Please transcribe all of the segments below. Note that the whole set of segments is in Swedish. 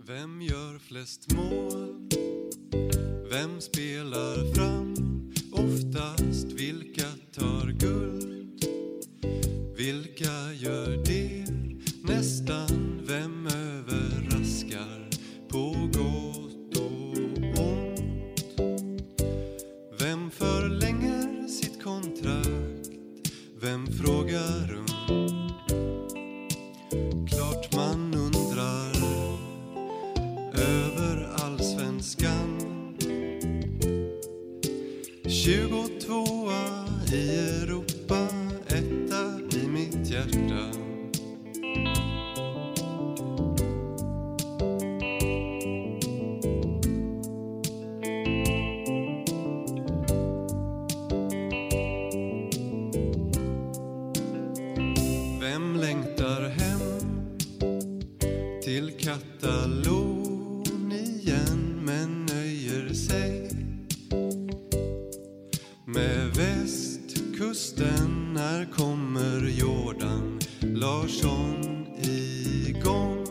Vem gör flest mål? Vem spelar fram? Oftast vilka tar guld? Vilka gör det? Nästan vem överraskar på gott och ont? Vem förlänger sitt kontrakt? Vem frågar runt? Klart man undrar över allsvenskan. 22:a i Europa, etta i mitt hjärta. Vem längtar hem till Katalonien men nöjer sig med västkusten? När kommer Jordan Larsson igång?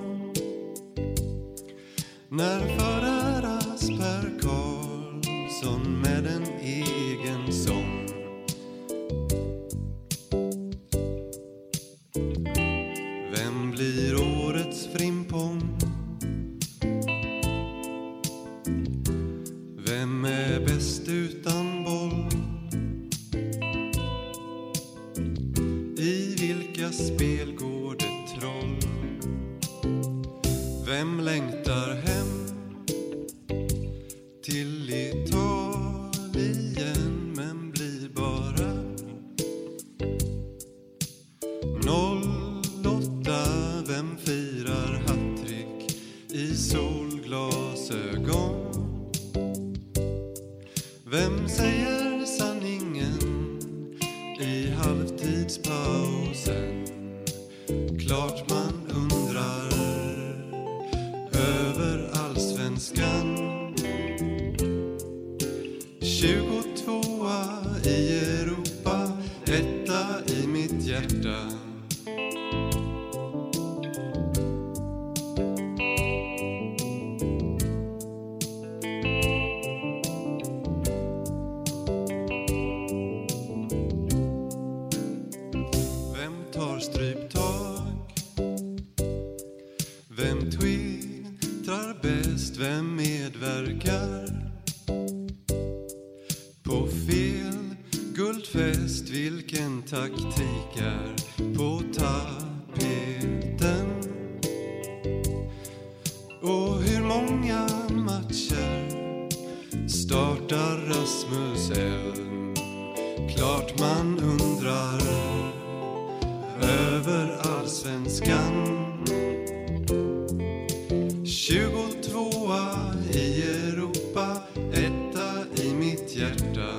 När föräras Per Karlsson med en egen sång? Vem blir årets Frimpong? Vem är bäst utan boll? I vilka spel går det troll? Vem längtar hem till Italien men blir bara 08? Vem firar hattrick i solglasögon? Vem säger sanningen i halvtidspausen? Klart man undrar över allsvenskan. 22:a i Europa, etta i mitt hjärta. Vem tar stryptag? Vem twittrar bäst? Vem medverkar på fel guldfest? Vilken taktik är på tapeten? Och hur många matcher startar Rasmus Elm? Klart man undrar över allsvenskan. 22:a i Europa, etta i mitt hjärta.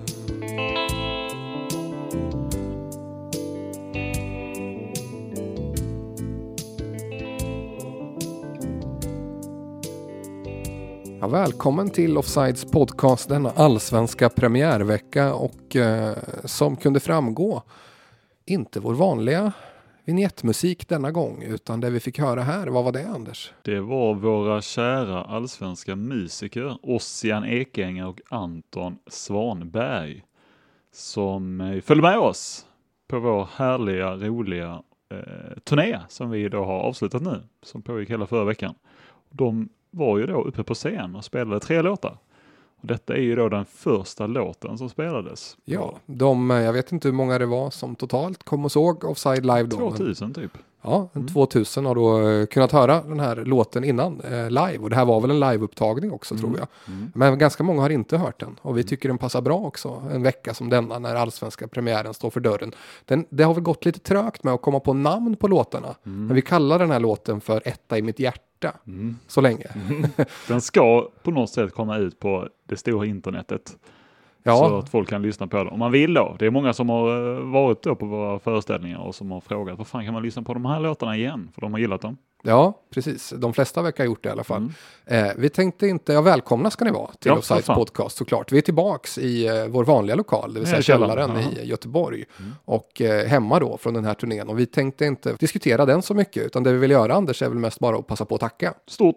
Ja, välkommen till Offsides podcast denna allsvenska premiärvecka och som kunde framgå inte vår vanliga vignettmusik denna gång utan det vi fick höra här. Vad var det, Anders? Det var våra kära allsvenska musiker Ossian Ekänga och Anton Svanberg som följde med oss på vår härliga, roliga turné som vi då har avslutat nu, som pågick hela förra veckan. De var ju då uppe på scen och spelade 3 låtar. Och detta är ju då den första låten som spelades. Ja, jag vet inte hur många det var som totalt kom och såg Offside live då. 2000 typ. Ja, 2000 har då kunnat höra den här låten innan live. Och det här var väl en liveupptagning också tror jag. Men ganska många har inte hört den. Och vi tycker den passar bra också. En vecka som denna när allsvenska premiären står för dörren. Det har väl gått lite trögt med att komma på namn på låtarna. Men vi kallar den här låten för etta i mitt hjärta. Så länge. Den ska på något sätt komma ut på det stora internetet. Ja. Så att folk kan lyssna på det. Om man vill då. Det är många som har varit då på våra föreställningar och som har frågat vad fan kan man lyssna på de här låtarna igen? För de har gillat dem. Ja, precis. De flesta verkar ha gjort det i alla fall. Vi tänkte inte, välkomna ska ni vara till Offsides podcast såklart. Vi är tillbaks i vår vanliga lokal, det vill säga källaren i Göteborg. Och hemma då från den här turnén. Och vi tänkte inte diskutera den så mycket, utan det vi vill göra, Anders, är väl mest bara att passa på att tacka. Stort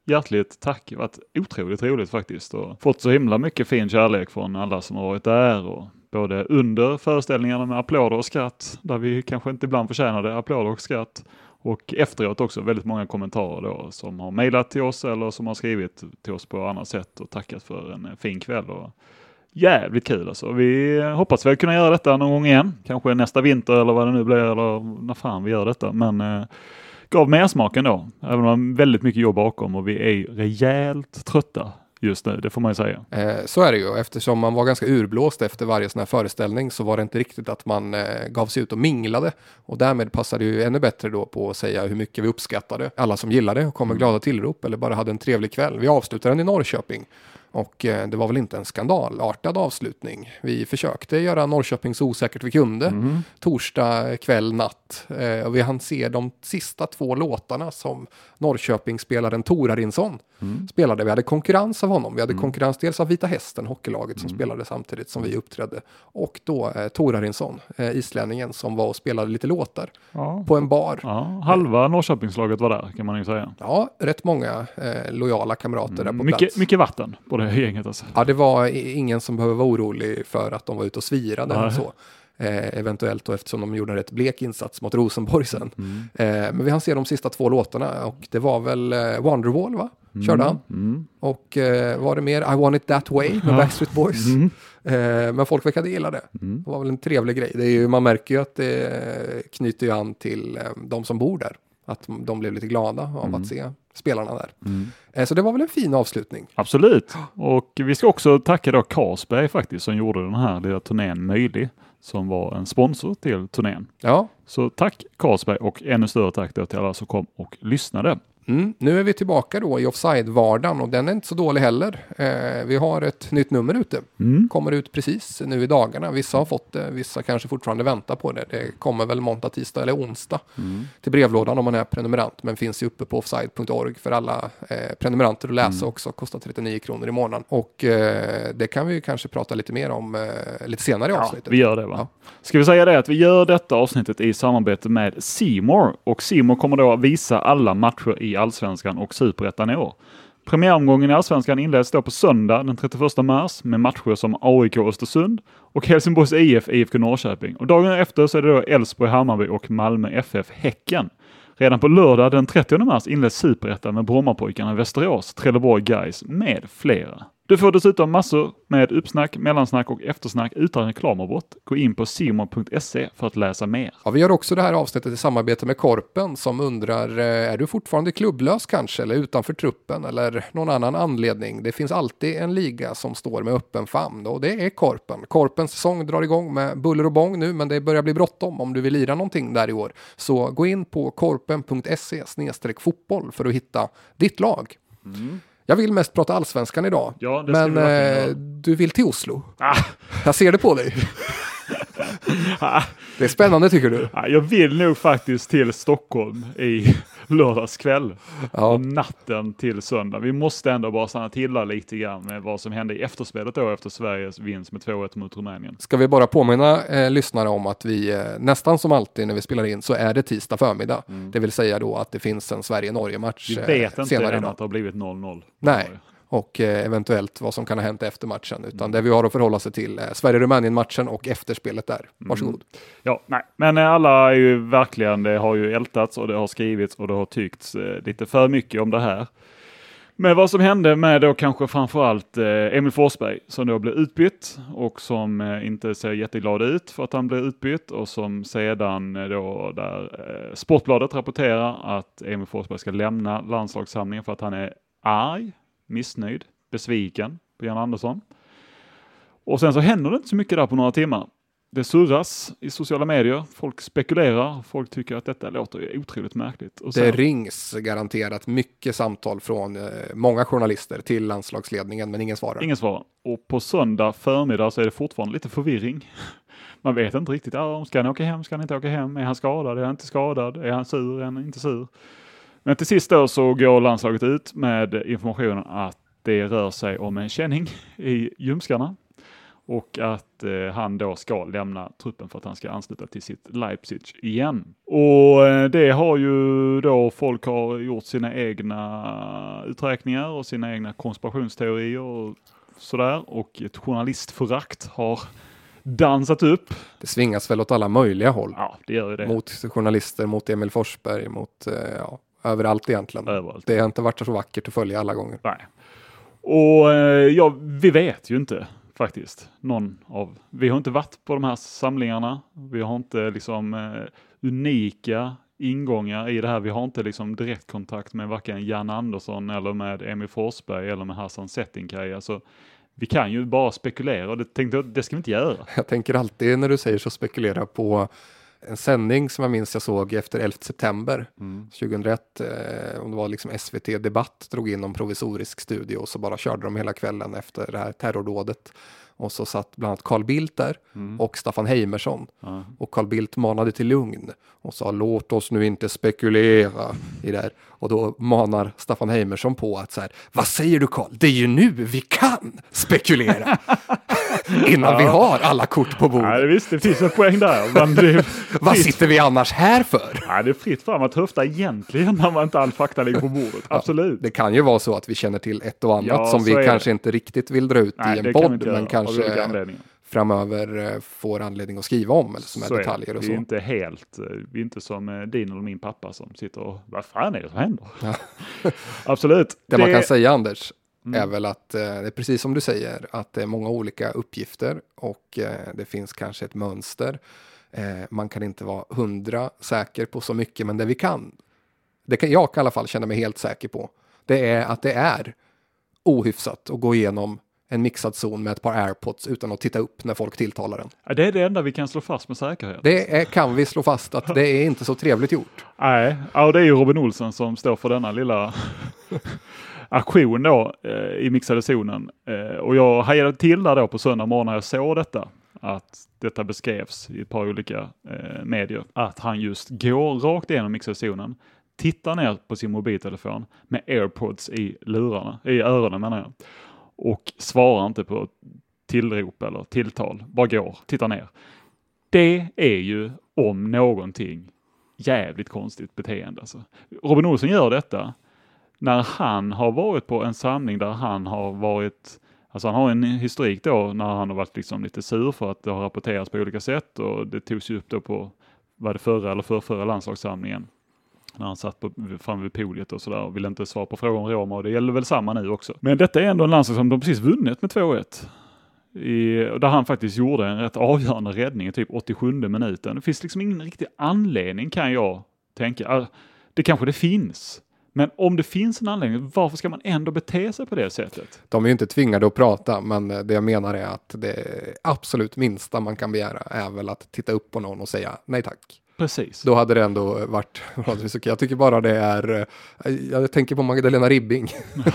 hjärtligt tack. Det har varit otroligt roligt faktiskt och fått så himla mycket fin kärlek från alla som har varit där och både under föreställningarna med applåder och skratt där vi kanske inte ibland förtjänade applåder och skratt och efteråt också väldigt många kommentarer då som har mejlat till oss eller som har skrivit till oss på annat sätt och tackat för en fin kväll och jävligt kul alltså. Vi hoppas väl kunna göra detta någon gång igen, kanske nästa vinter eller vad det nu blir eller när fan vi gör detta, men gav mer smaken då, även om det är väldigt mycket jobb bakom och vi är rejält trötta just nu, det får man ju säga. Så är det ju, eftersom man var ganska urblåst efter varje sån här föreställning så var det inte riktigt att man gav sig ut och minglade och därmed passade det ju ännu bättre då på att säga hur mycket vi uppskattade alla som gillade och kom med glada tillrop eller bara hade en trevlig kväll. Vi avslutade den i Norrköping. Och det var väl inte en skandalartad avslutning. Vi försökte göra Norrköping så osäkert vi kunde. Torsdag kväll, natt. Och vi hann se de sista 2 låtarna som Norrköping spelaren Tor Arinsson spelade. Vi hade konkurrens av honom. Vi hade konkurrens dels av Vita Hästen, hockeylaget som spelade samtidigt som vi uppträdde. Och då Tor Arinsson, islänningen som var och spelade lite låtar på en bar. Ja, halva Norrköpingslaget var där kan man ju säga. Ja, rätt många lojala kamrater där på plats. Mycket vatten på det gänget alltså. Ja, det var ingen som behöver vara orolig för att de var ute och svirade eller så. Eventuellt då, eftersom de gjorde en rätt blek insats mot Rosenborg sen. Men vi hann se de sista 2 låtarna och det var väl Wonderwall va? Körde han. Och var det mer I Want It That Way med Backstreet Boys. Men folk verkade gilla det. Det var väl en trevlig grej. Det är ju, man märker ju att det knyter ju an till de som bor där. Att de blev lite glada av att se spelarna där. Så det var väl en fin avslutning. Absolut. Och vi ska också tacka då Carlsberg faktiskt som gjorde den här lilla turnén möjlig. Som var en sponsor till turnén. Ja. Så tack Carlsberg och ännu större tack då till alla som kom och lyssnade. Nu är vi tillbaka då i Offside-vardagen och den är inte så dålig heller. Vi har ett nytt nummer ute. Kommer ut precis nu i dagarna. Vissa har fått det, vissa kanske fortfarande väntar på det. Det kommer väl måndag, tisdag eller onsdag till brevlådan om man är prenumerant. Men finns ju uppe på offside.org för alla prenumeranter att läsa också. Kostar 39 kronor i månaden. Och det kan vi kanske prata lite mer om lite senare i avsnittet. Vi gör det va? Ja. Ska vi säga det att vi gör detta avsnittet i samarbete med C More. Och C More kommer då visa alla matcher i Allsvenskan och Superettan i år. Premiäromgången i Allsvenskan inleds då på söndag den 31 mars med matcher som AIK Östersund och Helsingborgs IFK Norrköping. Och dagen efter så är det då Elfsborg Hammarby och Malmö FF Häcken. Redan på lördag den 30 mars inleds Superettan med Brommapojkarna Västerås, Trelleborg Guys med flera. Du får dessutom massor med uppsnack, mellansnack och eftersnack utan reklamavbrott. Gå in på simon.se för att läsa mer. Ja, vi gör också det här avsnittet i samarbete med Korpen som undrar, är du fortfarande klubblös kanske eller utanför truppen eller någon annan anledning? Det finns alltid en liga som står med öppen famn och det är Korpen. Korpens säsong drar igång med buller och bång nu men det börjar bli bråttom om du vill lira någonting där i år. Så gå in på korpen.se/fotboll för att hitta ditt lag. Jag vill mest prata allsvenskan idag. Ja, men du vill till Oslo. Jag ser det på dig. Det är spännande tycker du? Jag vill nog faktiskt till Stockholm i lördagskväll. Och natten till söndag. Vi måste ändå bara stanna till lite grann med vad som hände i efterspelet då efter Sveriges vinst med 2-1 mot Rumänien. Ska vi bara påminna lyssnare om att vi nästan som alltid när vi spelar in så är det tisdag förmiddag. Det vill säga då att det finns en Sverige-Norge-match senare idag. Vi vet inte än att det har blivit 0-0. Nej. Och eventuellt vad som kan ha hänt efter matchen. Utan det vi har att förhålla sig till Sverige-Rumänien-matchen och efterspelet där. Varsågod. Ja, nej. Men alla är ju verkligen, det har ju ältats och det har skrivits och det har tyckts lite för mycket om det här. Men vad som hände med då kanske framförallt Emil Forsberg som då blev utbytt och som inte ser jätteglad ut för att han blev utbytt och som sedan då där Sportbladet rapporterar att Emil Forsberg ska lämna landslagssamlingen för att han är arg, missnöjd, besviken på Jan Andersson. Och sen så händer det inte så mycket där på några timmar. Det surras i sociala medier, folk spekulerar, folk tycker att detta låter otroligt märkligt. Och sen, det rings garanterat mycket samtal från många journalister till landslagsledningen men ingen svarar. Ingen svarar. Och på söndag förmiddag så är det fortfarande lite förvirring. Man vet inte riktigt, ska han åka hem, ska han inte åka hem, är han skadad, är han inte skadad, är han sur, är han inte sur. Men till sist då så går landslaget ut med informationen att det rör sig om en känning i ljumskarna. Och att han då ska lämna truppen för att han ska ansluta till sitt Leipzig igen. Och det har ju då folk har gjort sina egna uträkningar och sina egna konspirationsteorier och sådär. Och ett journalistförakt har dansat upp. Det svingas väl åt alla möjliga håll. Ja, det gör ju det. Mot journalister, mot Emil Forsberg, mot överallt egentligen. Överallt. Det har inte varit så vackert att följa alla gånger. Nej. Och vi vet ju inte faktiskt. Vi har inte varit på de här samlingarna. Vi har inte liksom unika ingångar i det här. Vi har inte liksom direktkontakt med varken Jan Andersson eller med Emil Forsberg eller med Hassan Settinkaj. Alltså, vi kan ju bara spekulera och det ska vi inte göra. Jag tänker alltid när du säger så spekulera på en sändning som jag minns jag såg efter 11 september 2001. Om det var liksom SVT Debatt drog in en provisorisk studio och så bara körde de hela kvällen efter det här terrordådet. Och så satt bland annat Carl Bildt där och Staffan Heimersson. Och Carl Bildt manade till lugn och sa låt oss nu inte spekulera i det här. Och då manar Staffan Heimersson på att så här, vad säger du Carl? Det är ju nu vi kan spekulera. Innan vi har alla kort på bordet. Ja, det finns en poäng där. Vad sitter vi annars här för? Ja, det är fritt fram att höfta egentligen när man inte all fakta ligger på bordet. Absolut. Det kan ju vara så att vi känner till ett och annat som vi kanske inte riktigt vill dra ut i en podd. Men kanske framöver får anledning att skriva om eller som är detaljer och så. Vi är inte vi är inte som din eller min pappa som sitter och vad fan är det som händer? Ja. Absolut. Det man kan säga Anders är väl att det är precis som du säger att det är många olika uppgifter och det finns kanske ett mönster. Man kan inte vara 100 säker på så mycket men det vi kan, jag kan i alla fall känna mig helt säker på, det är att det är ohyfsat att gå igenom en mixad zon med ett par AirPods utan att titta upp när folk tilltalar den. Ja, det är det enda vi kan slå fast med säkerhet. Det kan vi slå fast att det är inte så trevligt gjort. Nej, det är ju Robin Olsen som står för denna lilla aktion då i mixade zonen. Och jag hajade till där då på söndag morgon när jag såg detta. Att detta beskrevs i ett par olika medier. Att han just går rakt igenom mixade zonen. Tittar ner på sin mobiltelefon med AirPods i öronen menar jag. Och svarar inte på tillrop eller tilltal. Bara går, tittar ner. Det är ju om någonting jävligt konstigt beteende. Alltså. Robin Olsson gör detta när han har varit på en samling där han har varit, alltså han har en historik då när han har varit liksom lite sur för att det har rapporterats på olika sätt och det togs ju upp då på var det förra eller förra landslagssamlingen. När han satt fram vid podiet och sådär och ville inte svara på frågor om Roma och det gäller väl samma nu också. Men detta är ändå en landslag som de precis vunnit med 2-1. Där han faktiskt gjorde en rätt avgörande räddning i typ 87 minuten. Det finns liksom ingen riktig anledning kan jag tänka. Det kanske det finns. Men om det finns en anledning, varför ska man ändå bete sig på det sättet? De är ju inte tvingade att prata, men det jag menar är att det absolut minsta man kan begära är väl att titta upp på någon och säga nej tack. Precis. Då hade det ändå varit okej. Jag tycker bara det är, jag tänker på Magdalena Ribbing.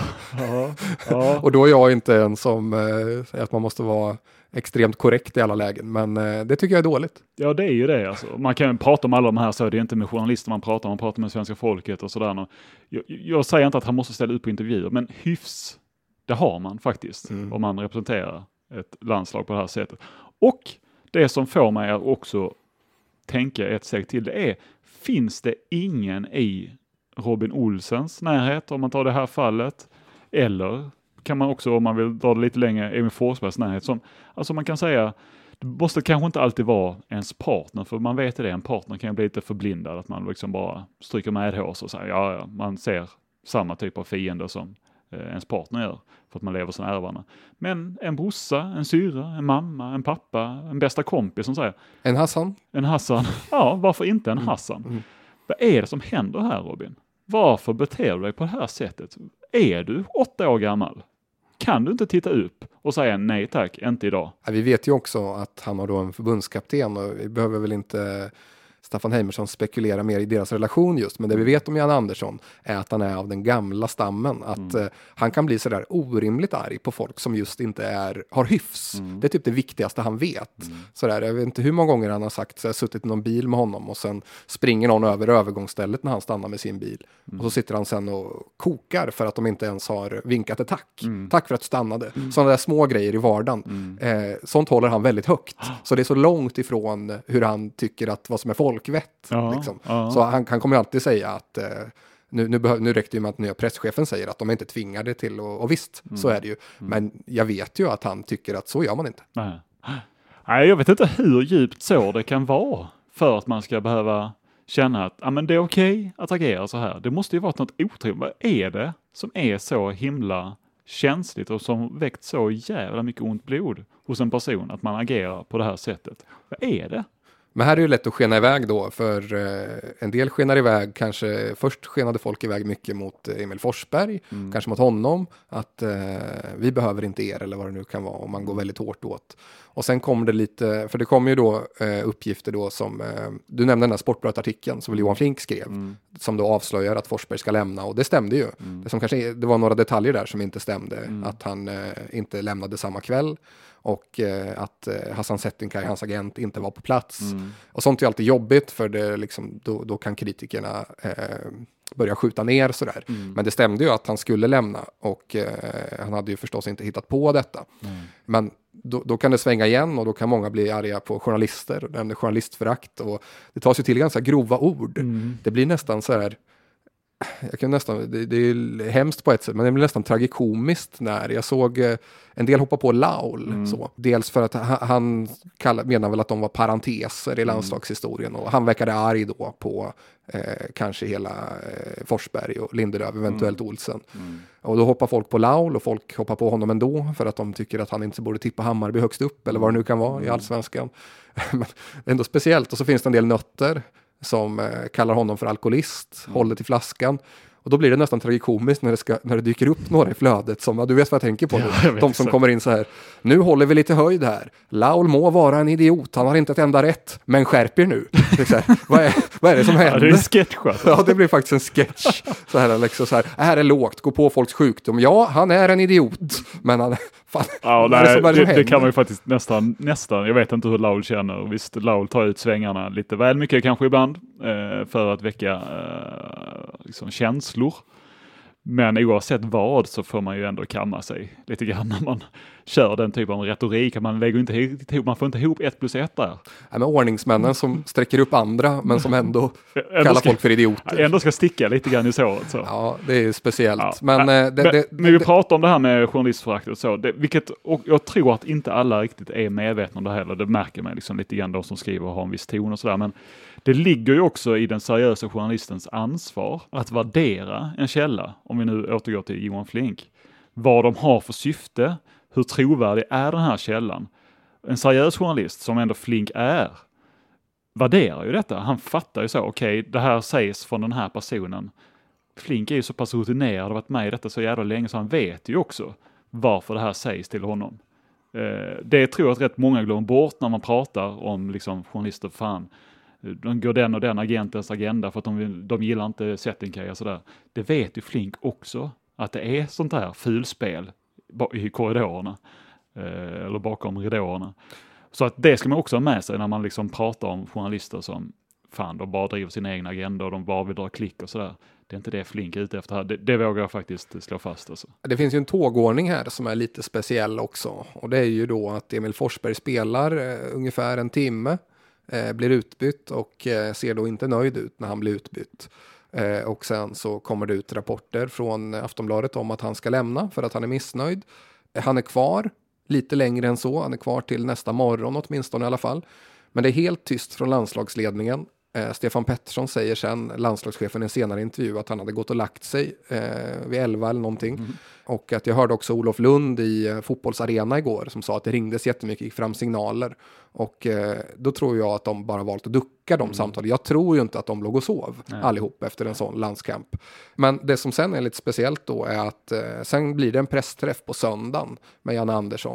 Ja. Och då är jag inte en som säger att man måste vara extremt korrekt i alla lägen, men det tycker jag är dåligt. Ja, det är ju det alltså. Man kan prata om alla de här så det är inte med journalister man pratar med svenska folket och sådär. Jag säger inte att han måste ställa upp på intervjuer, men hyfs, det har man faktiskt om man representerar ett landslag på det här sättet. Och det som får mig att också tänka ett steg till det är, finns det ingen i Robin Olsens närhet om man tar det här fallet, eller kan man också om man vill dra det lite längre Emil Forsbergs närhet som, alltså man kan säga det måste kanske inte alltid vara ens partner, för man vet det, en partner kan bli lite förblindad att man liksom bara stryker med hårs och säger ja, man ser samma typ av fiender som ens partner gör för att man lever så nära varandra. Men en brorsa, en syra, en mamma, en pappa, en bästa kompis som säger en Hassan. Ja, varför inte en Hassan? Vad är det som händer här, Robin? Varför beter du dig på det här sättet? Är du 8 år gammal? Kan du inte titta upp och säga nej tack, inte idag? Ja, vi vet ju också att han har då en förbundskapten och vi behöver väl inte Staffan Heimersson spekulerar mer i deras relation just. Men det vi vet om Jan Andersson är att han är av den gamla stammen. Att han kan bli sådär orimligt arg på folk som just inte har hyfs. Det är typ det viktigaste han vet. Sådär, jag vet inte hur många gånger han har sagt så jag har suttit i någon bil med honom och sen springer någon över övergångsstället när han stannar med sin bil. Och så sitter han sen och kokar för att de inte ens har vinkat ett tack. Tack för att du stannade. Sådana där små grejer i vardagen. Sånt håller han väldigt högt. Så det är så långt ifrån hur han tycker att vad som är folkvett. Liksom. Så han kommer alltid säga att nu räcker det ju med att nya presschefen säger att de är inte tvingade till och visst, så är det ju. Men jag vet ju att han tycker att så gör man inte. Nej, jag vet inte hur djupt så det kan vara för att man ska behöva känna att men det är okej att agera så här. Det måste ju vara något otroligt. Vad är det som är så himla känsligt och som väckt så jävla mycket ont blod hos en person att man agerar på det här sättet? Vad är det? Men här är det ju lätt att skena iväg då, för en del skenar iväg, kanske först skenade folk iväg mycket mot Emil Forsberg, kanske mot honom, att vi behöver inte er eller vad det nu kan vara, om man går väldigt hårt åt. Och sen kommer det lite, för det kommer ju då uppgifter då som, du nämnde den här Sportbladet-artikeln som Johan Flink skrev, som då avslöjar att Forsberg ska lämna, och det stämde ju. Det var några detaljer där som inte stämde, att han inte lämnade samma kväll. Och att Hassan Settinkaj, hans agent, inte var på plats. Och sånt är alltid jobbigt, för det liksom, då kan kritikerna börja skjuta ner sådär. Men det stämde ju att han skulle lämna, och han hade ju förstås inte hittat på detta. Men då kan det svänga igen, och då kan många bli arga på journalister, och nämner journalistförakt, och det tas ju till ganska grova ord. Det blir nästan så här, det är hemskt på ett sätt, men det blir nästan tragikomiskt när jag såg en del hoppa på Laul. Så. Dels för att han menar väl att de var parenteser i landslagshistorien, och han verkade arg då på kanske hela Forsberg och Lindelöf, eventuellt Olsen. Och då hoppar folk på Laul, och folk hoppar på honom ändå för att de tycker att han inte borde tippa Hammarby högst upp, eller vad det nu kan vara i Allsvenskan. Men ändå speciellt. Och så finns det en del nötter som kallar honom för alkoholist, håller till flaskan. Och då blir det nästan tragikomiskt när det dyker upp några i flödet som, du vet vad jag tänker på nu. De som kommer in så här, nu håller vi lite höjd här. Laul må vara en idiot, han har inte ett enda rätt, men skärp er nu. Så här, vad är det som händer? Det är en sketch. Ja, det blir faktiskt en sketch. Så här, liksom så här är lågt, gå på folks sjukdom. Ja, han är en idiot, men han fan, det kan man ju faktiskt nästan, jag vet inte hur Laul känner. Visst, Laul tar ut svängarna lite väl mycket kanske ibland för att väcka liksom känslor. Men oavsett vad så får man ju ändå kamma sig lite grann när man kör den typen av retorik. Man får inte ihop 1 + 1 där. Ja, men ordningsmännen som sträcker upp andra, men som ändå kallar folk för idioter. Ändå ska sticka lite grann i såret. Så. Ja, det är ju speciellt. Ja. Men vi pratar om det här med journalistförakt och så. Och jag tror att inte alla riktigt är medvetna om det heller. Det märker man liksom lite grann, de som skriver och har en viss ton och sådär. Men det ligger ju också i den seriösa journalistens ansvar att värdera en källa, om vi nu återgår till Johan Flink, vad de har för syfte, hur trovärdig är den här källan. En seriös journalist, som ändå Flink är, värderar ju detta. Han fattar ju så, okej, det här sägs från den här personen. Flink är ju så pass rutinerad och har varit med i detta så jävla länge, så han vet ju också varför det här sägs till honom. Det tror jag att rätt många glömmer bort när man pratar om liksom, journalister, fan, de går den och den agentens agenda för att de gillar inte Settinkaj och sådär. Det vet ju Flink också, att det är sånt här fulspel i korridorerna eller bakom ridåerna. Så att det ska man också ha med sig när man liksom pratar om journalister som fan, de bara driver sin egen agenda och de bara vill dra klick och sådär. Det är inte det Flink är ute efter här. Det vågar jag faktiskt slå fast. Alltså. Det finns ju en tågordning här som är lite speciell också. Och det är ju då att Emil Forsberg spelar ungefär en timme. Blir utbytt och ser då inte nöjd ut när han blir utbytt. Och sen så kommer det ut rapporter från Aftonbladet om att han ska lämna för att han är missnöjd. Han är kvar lite längre än så. Han är kvar till nästa morgon åtminstone i alla fall. Men det är helt tyst från landslagsledningen. Stefan Pettersson säger sen, landslagschefen i en senare intervju, att han hade gått och lagt sig vid 11 eller någonting. Och att jag hörde också Olof Lund i Fotbollsarena igår som sa att det ringdes jättemycket, gick fram signaler. Och då tror jag att de bara valt att ducka de samtalen. Jag tror ju inte att de låg och sov allihop efter en sån landskamp. Men det som sen är lite speciellt då är att sen blir det en pressträff på söndagen med Jan Andersson.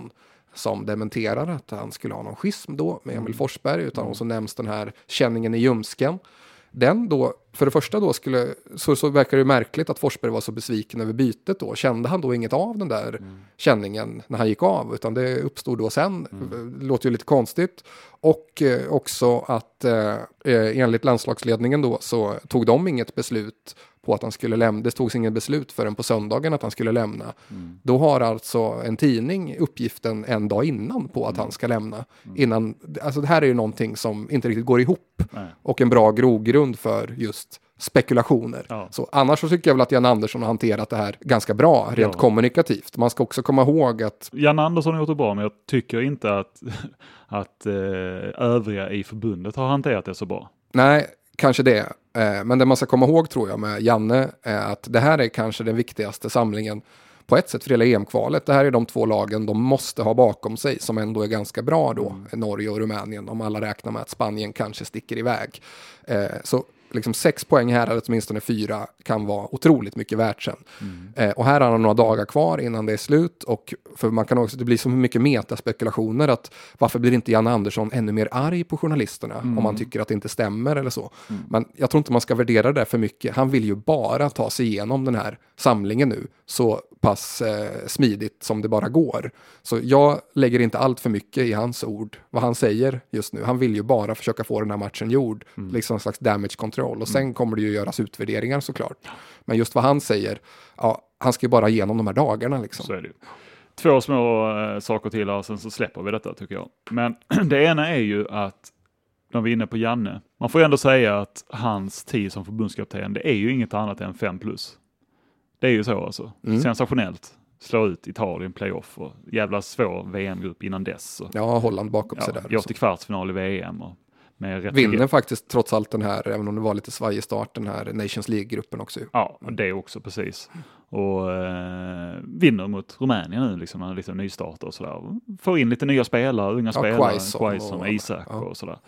som dementerar att han skulle ha någon schism då med Emil Forsberg, utan så nämns den här känningen i ljumsken. Den då, för det första då så verkar det märkligt att Forsberg var så besviken över bytet då. Kände han då inget av den där känningen när han gick av, utan det uppstod då sen. Det låter ju lite konstigt. Och också att enligt landslagsledningen då så tog de inget beslut på att han skulle lämna. Det togs inget beslut förrän på söndagen att han skulle lämna. Då har alltså en tidning uppgiften en dag innan på att han ska lämna. Innan, alltså det här är ju någonting som inte riktigt går ihop. Och en bra grogrund för just spekulationer. Ja. Så annars så tycker jag väl att Jan Andersson har hanterat det här ganska bra, rent kommunikativt. Man ska också komma ihåg att Jan Andersson har gjort det bra, men jag tycker inte att övriga i förbundet har hanterat det så bra. Nej, kanske det. Men det man ska komma ihåg tror jag med Janne är att det här är kanske den viktigaste samlingen på ett sätt för hela EM-kvalet. Det här är de 2 lagen de måste ha bakom sig som ändå är ganska bra då. Norge och Rumänien, om alla räknar med att Spanien kanske sticker iväg. Så liksom 6 poäng här, eller åtminstone 4, kan vara otroligt mycket värt sen. Och här har han några dagar kvar innan det är slut, och för man kan också, det blir så mycket metaspekulationer att varför blir inte Jan Andersson ännu mer arg på journalisterna om man tycker att det inte stämmer eller så. Men jag tror inte man ska värdera det för mycket. Han vill ju bara ta sig igenom den här samlingen nu så pass smidigt som det bara går. Så jag lägger inte allt för mycket i hans ord, vad han säger just nu. Han vill ju bara försöka få den här matchen gjord, liksom en slags damage control, och sen kommer det ju göras utvärderingar såklart. Men just vad han säger, ja, han ska ju bara igenom de här dagarna liksom. Så är det ju. 2 små saker till och sen så släpper vi detta tycker jag. Men det ena är ju att när vi är inne på Janne, man får ju ändå säga att hans tid som förbundskapten, det är ju inget annat än 5+. Det är ju så alltså. Sensationellt. Slå ut Italien playoff och jävla svår VM-grupp innan dess. Och, ja, Holland bakom sig där. Jag till kvartsfinal i VM och med vinner faktiskt trots allt den här, även om det var lite svajig start, den här Nations League-gruppen också. Ja, och det också precis. Och vinner mot Rumänien nu, liksom en liten nystart och sådär. Får in lite nya spelare, unga spelare, Quaison och Isak och sådär.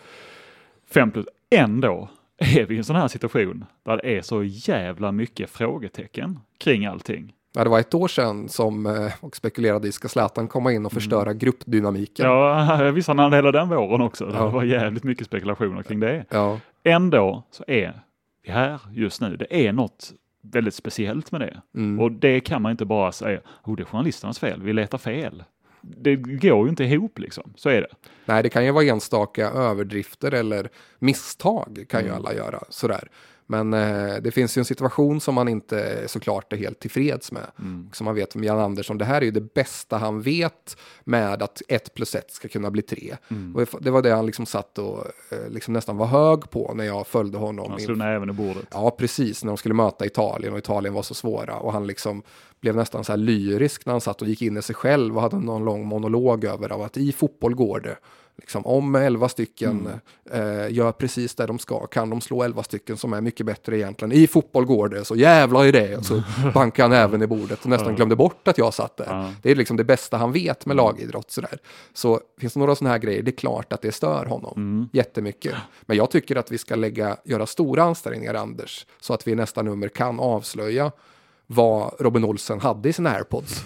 5+. Ändå är vi i en sån här situation där det är så jävla mycket frågetecken kring allting. Ja, det var 1 år sedan som och spekulerade i ska Zlatan komma in och förstöra gruppdynamiken. Ja, jag visste han hela den våren också. Det var jävligt mycket spekulationer kring det. Ja. Ändå så är vi här just nu. Det är något väldigt speciellt med det. Och det kan man inte bara säga, det är journalisternas fel, vi letar fel. Det går ju inte ihop liksom, så är det. Nej, det kan ju vara enstaka överdrifter eller misstag kan ju alla göra, sådär. Men det finns ju en situation som man inte såklart är helt tillfreds med. Som man vet om Jan Andersson, det här är ju det bästa han vet med att 1+1 ska kunna bli 3. Och det var det han liksom satt och liksom nästan var hög på när jag följde honom. Han slog näven i bordet. Ja, precis. När de skulle möta Italien och Italien var så svåra. Och han liksom blev nästan så här lyrisk när han satt och gick in i sig själv och hade någon lång monolog över av att i fotboll går det. Liksom, om 11 stycken gör precis det de ska, kan de slå 11 stycken som är mycket bättre egentligen. I fotboll går det, så jävlar i det. Och så bankade han även i bordet och nästan glömde bort att jag satt där. Det är liksom det bästa han vet med lagidrott. Så finns det några sådana här grejer, det är klart att det stör honom jättemycket. Men jag tycker att vi ska göra stora ansträngningar, Anders, så att vi i nästa nummer kan avslöja vad Robin Olsen hade i sina AirPods.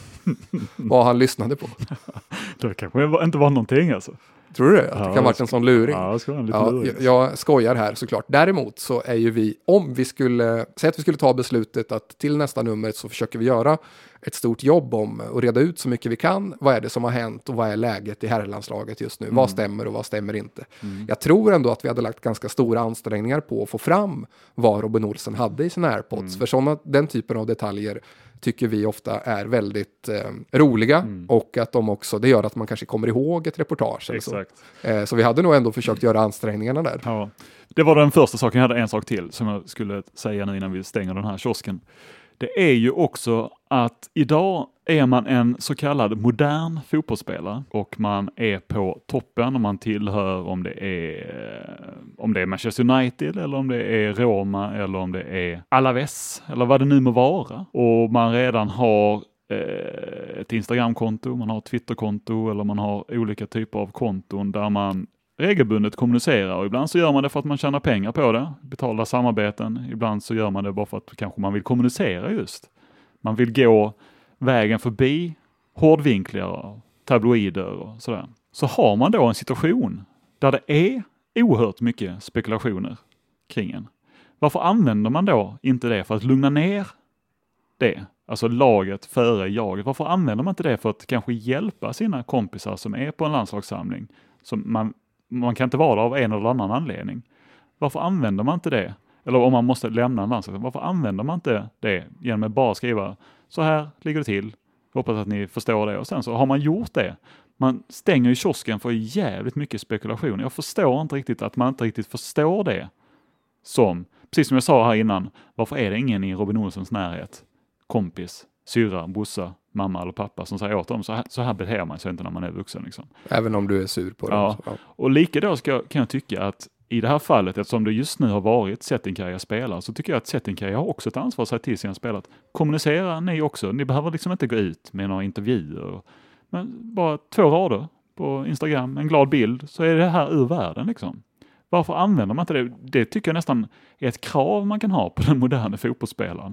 Vad han lyssnade på. Det kanske inte var någonting alltså. Tror du det? Att det kan varit en sån luring? Ja, det ska vara en liten luring. Jag skojar här såklart. Däremot så är ju vi, om vi skulle säga att vi skulle ta beslutet att till nästa nummer så försöker vi göra ett stort jobb om och reda ut så mycket vi kan. Vad är det som har hänt och vad är läget i herrlandslaget just nu? Vad stämmer och vad stämmer inte? Jag tror ändå att vi hade lagt ganska stora ansträngningar på att få fram vad Robin Olsen hade i sina AirPods. För den typen av detaljer tycker vi ofta är väldigt roliga och att de också, det gör att man kanske kommer ihåg ett reportage. Exakt. Så vi hade nog ändå försökt göra ansträngningarna där. Ja. Det var den första saken. Jag hade en sak till som jag skulle säga nu innan vi stänger den här kiosken. Det är ju också att idag är man en så kallad modern fotbollsspelare och man är på toppen och man tillhör om det är Manchester United eller om det är Roma eller om det är Alaves eller vad det nu må vara. Och man redan har ett Instagramkonto, man har ett Twitterkonto eller man har olika typer av konton där man regelbundet kommunicerar och ibland så gör man det för att man tjänar pengar på det, betalar samarbeten, ibland så gör man det bara för att kanske man vill kommunicera just. Man vill gå vägen förbi hårdvinkliga tabloider och sådär. Så har man då en situation där det är oerhört mycket spekulationer kring en. Varför använder man då inte det för att lugna ner det? Alltså laget före jaget. Varför använder man inte det för att kanske hjälpa sina kompisar som är på en landslagssamling? Som man kan inte vara där av en eller annan anledning. Varför använder man inte det? Eller om man måste lämna en landslag, varför använder man inte det genom att bara skriva så här ligger det till, hoppas att ni förstår det, och sen så har man gjort det. Man stänger ju kiosken för jävligt mycket spekulation. Jag förstår inte riktigt att man inte riktigt förstår det som, precis som jag sa här innan, varför är det ingen i Robin Olssons närhet, kompis, syrra, bossa, mamma eller pappa som säger åt dem, så här beter man sig inte när man är vuxen liksom. Även om du är sur på det. Ja. Och likadant kan jag tycka att i det här fallet, eftersom det just nu har varit Settingkaja spelar, så tycker jag att Settingkaja har också ett ansvar att säga till sina spelare att kommunicera ni också. Ni behöver liksom inte gå ut med några intervjuer. Men bara 2 rader på Instagram, en glad bild, så är det här ur världen liksom. Varför använder man inte det? Det tycker jag nästan är ett krav man kan ha på den moderna fotbollsspelaren.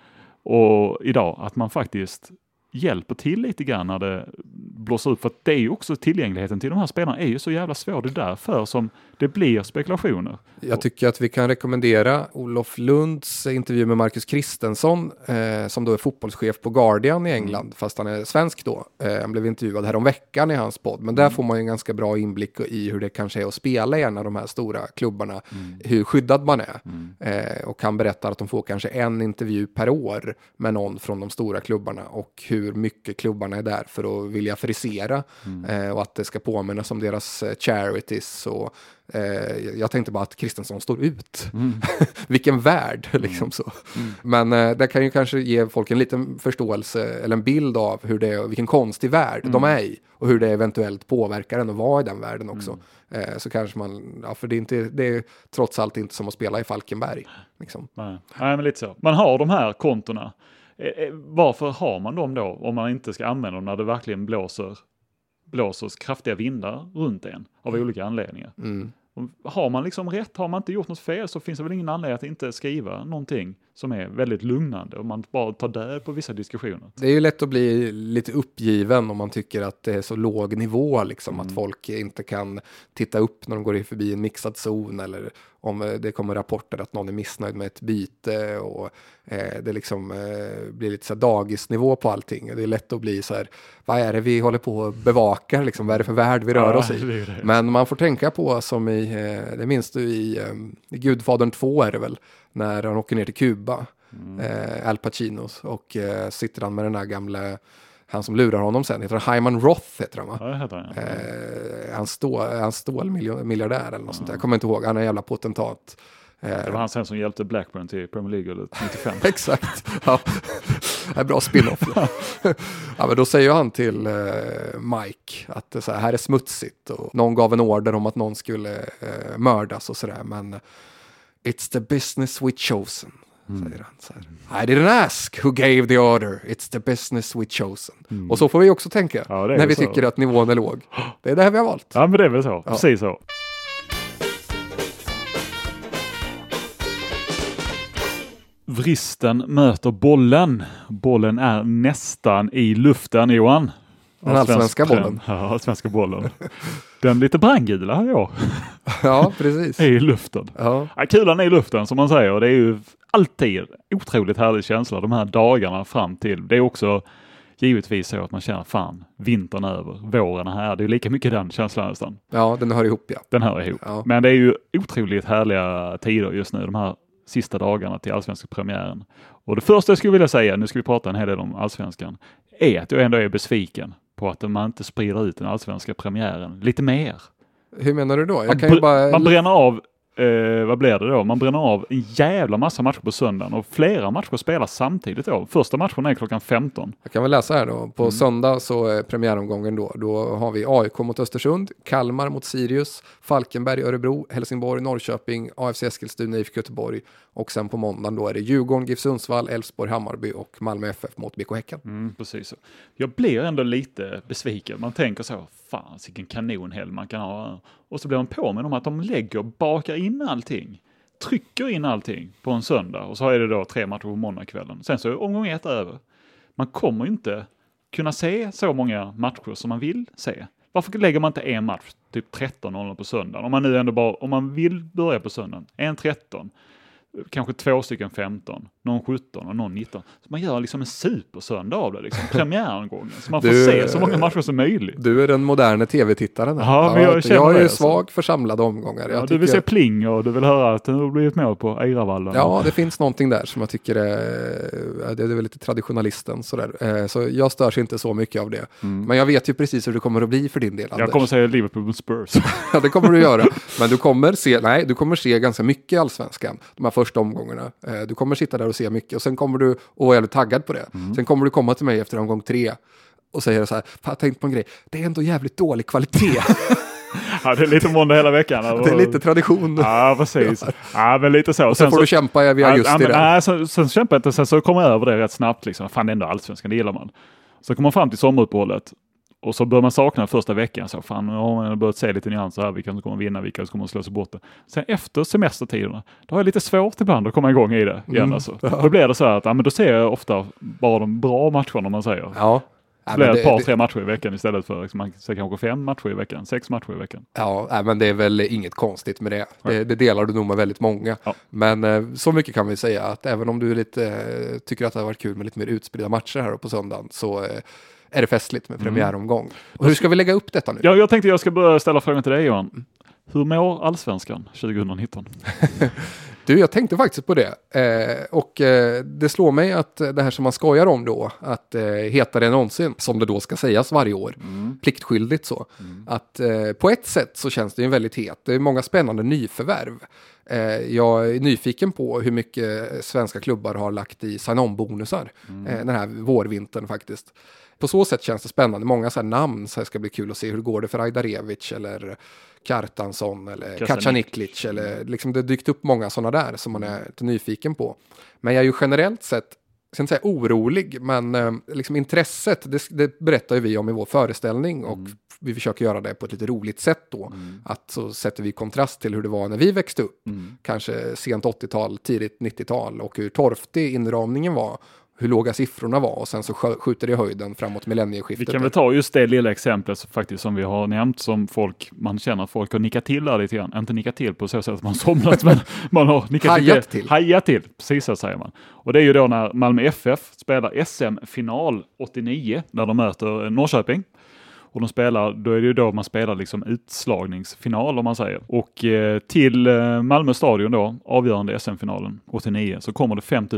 Och idag, att man faktiskt hjälper till lite grann när det blåser upp. För att det är ju också tillgängligheten till de här spelarna är ju så jävla svår. Det är därför som det blir spekulationer. Jag tycker att vi kan rekommendera Olof Lunds intervju med Marcus Kristensson som då är fotbollschef på Guardian i England, fast han är svensk då. Han blev intervjuad här om veckan i hans podd. Men där får man ju en ganska bra inblick i hur det kanske är att spela i en av de här stora klubbarna. Hur skyddad man är. Och han berättar att de får kanske en intervju per år med någon från de stora klubbarna. Och hur mycket klubbarna är där för att vilja frisera. Och att det ska påminnas om deras charities och jag tänkte bara att Kristensson står ut. Vilken värld liksom så. Men det kan ju kanske ge folk en liten förståelse eller en bild av hur det är, vilken konstig värld de är i och hur det eventuellt påverkar en att vara i den världen också. Så kanske man, för det är trots allt inte som att spela i Falkenberg liksom. Nej, men lite så. Man har de här kontona. Varför har man dem då om man inte ska använda dem när det verkligen blåser kraftiga vindar runt en av olika anledningar? Har man liksom rätt, har man inte gjort något fel, så finns det väl ingen anledning att inte skriva någonting som är väldigt lugnande och man bara tar död på vissa diskussioner. Det är ju lätt att bli lite uppgiven om man tycker att det är så låg nivå liksom, att folk inte kan titta upp när de går förbi en mixad zon, eller om det kommer rapporter att någon är missnöjd med ett byte och det liksom blir lite så här dagisnivå på allting. Det är lätt att bli så här, vad är det vi håller på att bevaka liksom, vad är det för värld vi rör oss i? Det. Men man får tänka på som det minns du i Gudfadern 2 är det väl, när han åker ner till Kuba, Al Pacinos, och sitter han med den där gamla, han som lurar honom sen, heter han Hyman Roth heter han va? Ja, det heter han. Han stålmiljardär eller något sånt där. Jag kommer inte ihåg, han är en jävla potentat. Det var han sen som hjälpte Blackburn till Premier League 95. Exakt, ja. Det är bra spin-off. Ja, men då säger han till Mike att det så här är smutsigt och någon gav en order om att någon skulle mördas och sådär, men it's the business we chosen, säger han så här. I didn't ask who gave the order, it's the business we chosen. Och så får vi också tänka när vi tycker att nivån är låg. Det är det här vi har valt. Ja, men det är väl så, precis så. Vristen möter bollen. Bollen är nästan i luften, Johan. Den allsvenska bollen. Ja, svenska bollen. Den lite brandgula här, ja. Ja, precis. Är i luften. Ja. Ja, kulan är i luften som man säger. Det är ju alltid otroligt härlig känsla de här dagarna fram till. Det är också givetvis så att man känner fan, vintern över, våren är här. Det är lika mycket den känslan nästan. Ja, den hör ihop, ja. Den hör ihop. Ja. Men det är ju otroligt härliga tider just nu, de här sista dagarna till allsvenska premiären. Och det första jag skulle vilja säga, nu ska vi prata en hel del om allsvenskan, är att jag ändå är besviken på att man inte sprider ut den allsvenska premiären lite mer. Hur menar du då? Man bränner av, vad blir det då? Man bränner av en jävla massa matcher på söndagen och flera matcher spelas samtidigt då. Första matchen är klockan 15. Jag kan väl läsa här då. På söndag så är premiäromgången då. Då har vi AIK mot Östersund, Kalmar mot Sirius, Falkenberg, Örebro, Helsingborg, Norrköping, AFC Eskilstuna, IFK Göteborg. Och sen på måndagen då är det Djurgården, GIF Sundsvall, Elfsborg, Hammarby och Malmö FF mot BK Häcken. Precis så. Jag blir ändå lite besviken. Man tänker så, fan vilken kanonhelg man kan ha. Och så blir man påminn om att de bakar in allting. Trycker in allting på en söndag. Och så är det då 3 matcher på måndagskvällen. Sen så är omgång 1 över. Man kommer inte kunna se så många matcher som man vill se? Varför lägger man inte en match typ 13:00 på söndagen? Om man nu ändå om man vill börja på söndagen, en 13, kanske 2 stycken 15, någon 17 och någon 19. Så man gör liksom en supersöndag av det, liksom premiäromgången. Så man får se så många matcher som möjligt. Du är den moderna tv-tittaren. Ja, men jag är ju svag för samlade omgångar. Ja, du vill se pling och du vill höra att du har blivit med på Eiravallen. Ja, det finns någonting där som jag tycker det är väl lite traditionalisten. Sådär. Så jag störs inte så mycket av det. Men jag vet ju precis hur det kommer att bli för din del, Anders. Jag kommer säga Liverpool Spurs. Ja, det kommer du göra. Men du kommer se ganska mycket i Allsvenskan. De här första omgångarna. Du kommer sitta där och se mycket och sen kommer du, och är väldigt taggad på det. Sen kommer du komma till mig efter omgång 3 och säger så här, jag har tänkt på en grej, det är ändå jävligt dålig kvalitet. Ja, det är lite måndag hela veckan. Det är lite tradition. Ja, precis. Ja, men lite så. Och sen får du kämpa i augusti. Nej, sen kämpar jag inte. Sen så kommer jag över det rätt snabbt. Liksom. Fan, det är ändå Allsvenskan, det gillar man. Så kommer man fram till sommaruppehållet. Och så börjar man sakna första veckan. Så fan, nu har man börjat se lite nyanser här. Vilka som kommer vinna, vilka som kommer slå sig bort det. Sen efter semestertiderna, då har jag lite svårt ibland att komma igång i det igen. Alltså. Då blir det så här att men då ser jag ofta bara de bra matcherna, om man säger. Ja. Det blir ett par, 3 matcher i veckan istället för man ser kanske 5 matcher i veckan, 6 matcher i veckan. Ja, men det är väl inget konstigt med det. Det delar du nog med väldigt många. Ja. Men så mycket kan vi säga att även om du tycker att det har varit kul med lite mer utspridda matcher här på söndagen, så är det festligt med premiäromgång. Och hur ska vi lägga upp detta nu? Ja, jag tänkte jag ska börja ställa frågan till dig, Johan. Hur mår Allsvenskan 2019? Du, jag tänkte faktiskt på det. Det slår mig att det här som man skojar om då, att hetare än någonsin, som det då ska sägas varje år, pliktskyldigt så, att på ett sätt så känns det ju väldigt het. Det är många spännande nyförvärv. Jag är nyfiken på hur mycket svenska klubbar har lagt i sign-on-bonusar den här vårvintern faktiskt. På så sätt känns det spännande. Många så här namn, så här ska bli kul att se hur går det för Ajdarevic eller Kartansson eller Kacaniklic eller liksom det dykt upp många sådana där som man är lite nyfiken på. Men jag är ju generellt sett, jag ska inte säga orolig, men liksom intresset, det berättar ju vi om i vår föreställning och vi försöker göra det på ett lite roligt sätt då. Att så sätter vi kontrast till hur det var när vi växte upp. Kanske sent 80-tal, tidigt 90-tal och hur torftig inramningen var. Hur låga siffrorna var och sen så skjuter det i höjden framåt millennieskiftet. Vi kan väl ta just det lilla exemplet faktiskt som vi har nämnt, som man känner att folk har nickat till där lite grann. Inte nickat till på så sätt att man somnat, men man har nickat hajat till, precis så säger man. Och det är ju då när Malmö FF spelar SM-final 89 när de möter Norrköping. Och då är det ju då man spelar liksom utslagningsfinal, om man säger. Och till Malmö stadion då, avgörande SM-finalen 89, så kommer det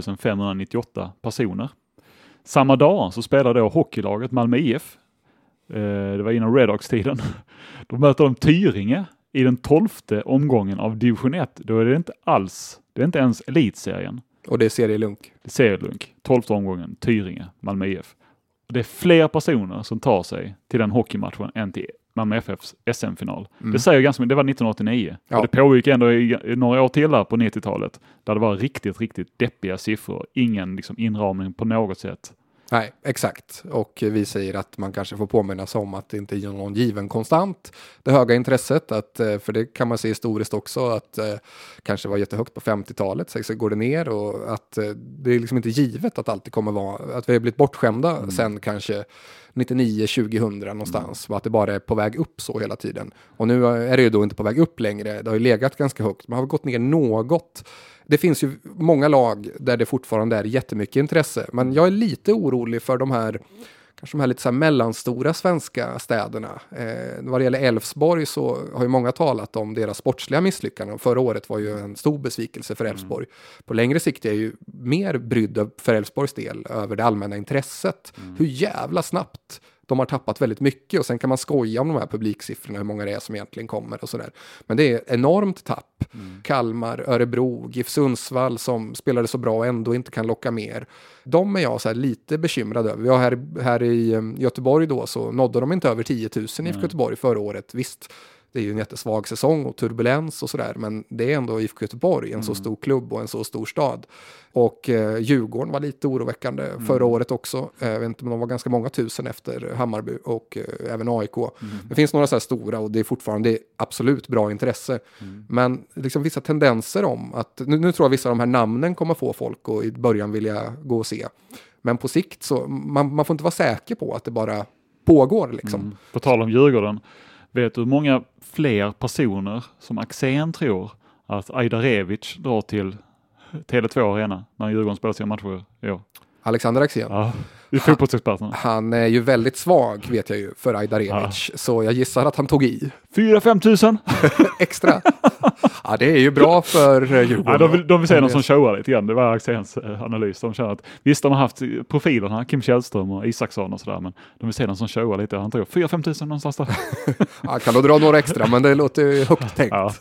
5598 personer. Samma dag så spelar då hockeylaget Malmö IF. Det var innan Redhawks-tiden. Då möter de Tyringe i den 12:e omgången av division 1. Då är det inte ens elitserien. Och det är serielunk. Det är serielunk. 12:e omgången, Tyringe, Malmö IF. Det är fler personer som tar sig till den hockeymatchen än till Malmö FFs SM-final. Det säger ganska mycket, det var 1989. Ja. Och det pågick ändå i några år till där på 90-talet. Där det var riktigt, riktigt deppiga siffror. Ingen liksom inramning på något sätt. Nej, exakt. Och vi säger att man kanske får påminna sig om att det inte är någon given konstant. Det höga intresset, för det kan man se historiskt också, att kanske var jättehögt på 50-talet, så går det ner och att det är liksom inte givet att alltid kommer vara, att vi har blivit bortskämda sen kanske 99-2000 någonstans, och att det bara är på väg upp så hela tiden. Och nu är det ju då inte på väg upp längre, det har ju legat ganska högt, man har gått ner något. Det finns ju många lag där det fortfarande är jättemycket intresse. Men jag är lite orolig för de här lite så här mellanstora svenska städerna. Vad det gäller Elfsborg så har ju många talat om deras sportsliga misslyckanden. Förra året var ju en stor besvikelse för Elfsborg. På längre sikt är jag ju mer brydd för Elfsborgs del över det allmänna intresset. Hur jävla snabbt de har tappat väldigt mycket, och sen kan man skoja om de här publiksiffrorna, hur många det är som egentligen kommer och sådär. Men det är enormt tapp. Kalmar, Örebro, GIF Sundsvall som spelade så bra och ändå inte kan locka mer. De är jag så här lite bekymrad över. Vi har här i Göteborg då, så nådde de inte över 10 000 i Göteborg förra året. Visst, det är ju en jättesvag säsong och turbulens och sådär, men det är ändå IFK Göteborg, en så stor klubb och en så stor stad. Och Djurgården var lite oroväckande förra året också. Jag vet inte, men de var ganska många tusen efter Hammarby och även AIK. Det finns några så här stora och det är fortfarande absolut bra intresse. Men liksom vissa tendenser om att, nu tror jag vissa av de här namnen kommer få folk att i början vilja gå och se. Men på sikt så, man får inte vara säker på att det bara pågår liksom. På tal om Djurgården, vet du hur många fler personer som Axén tror att Ajdarevic drar till Tele2 Arena när Djurgården spelar sina matcher i år? Alexander Axén. Ja, det är fotbollsexperterna. Han är ju väldigt svag, vet jag ju, för Ajdarevic. Så jag gissar att han tog i. 4-5 tusen. Extra. Ja, det är ju bra för Djurgården. Ja, de vill se någon som showar lite grann. Det var Axéns analys. De känner att visst, de har haft profilerna, Kim Källström och Isaksson och sådär, men de vill se någon som showar lite. Han tror 4-5 tusen någonstans där. Ja, kan då dra några extra, men det låter ju högt tänkt. Ja.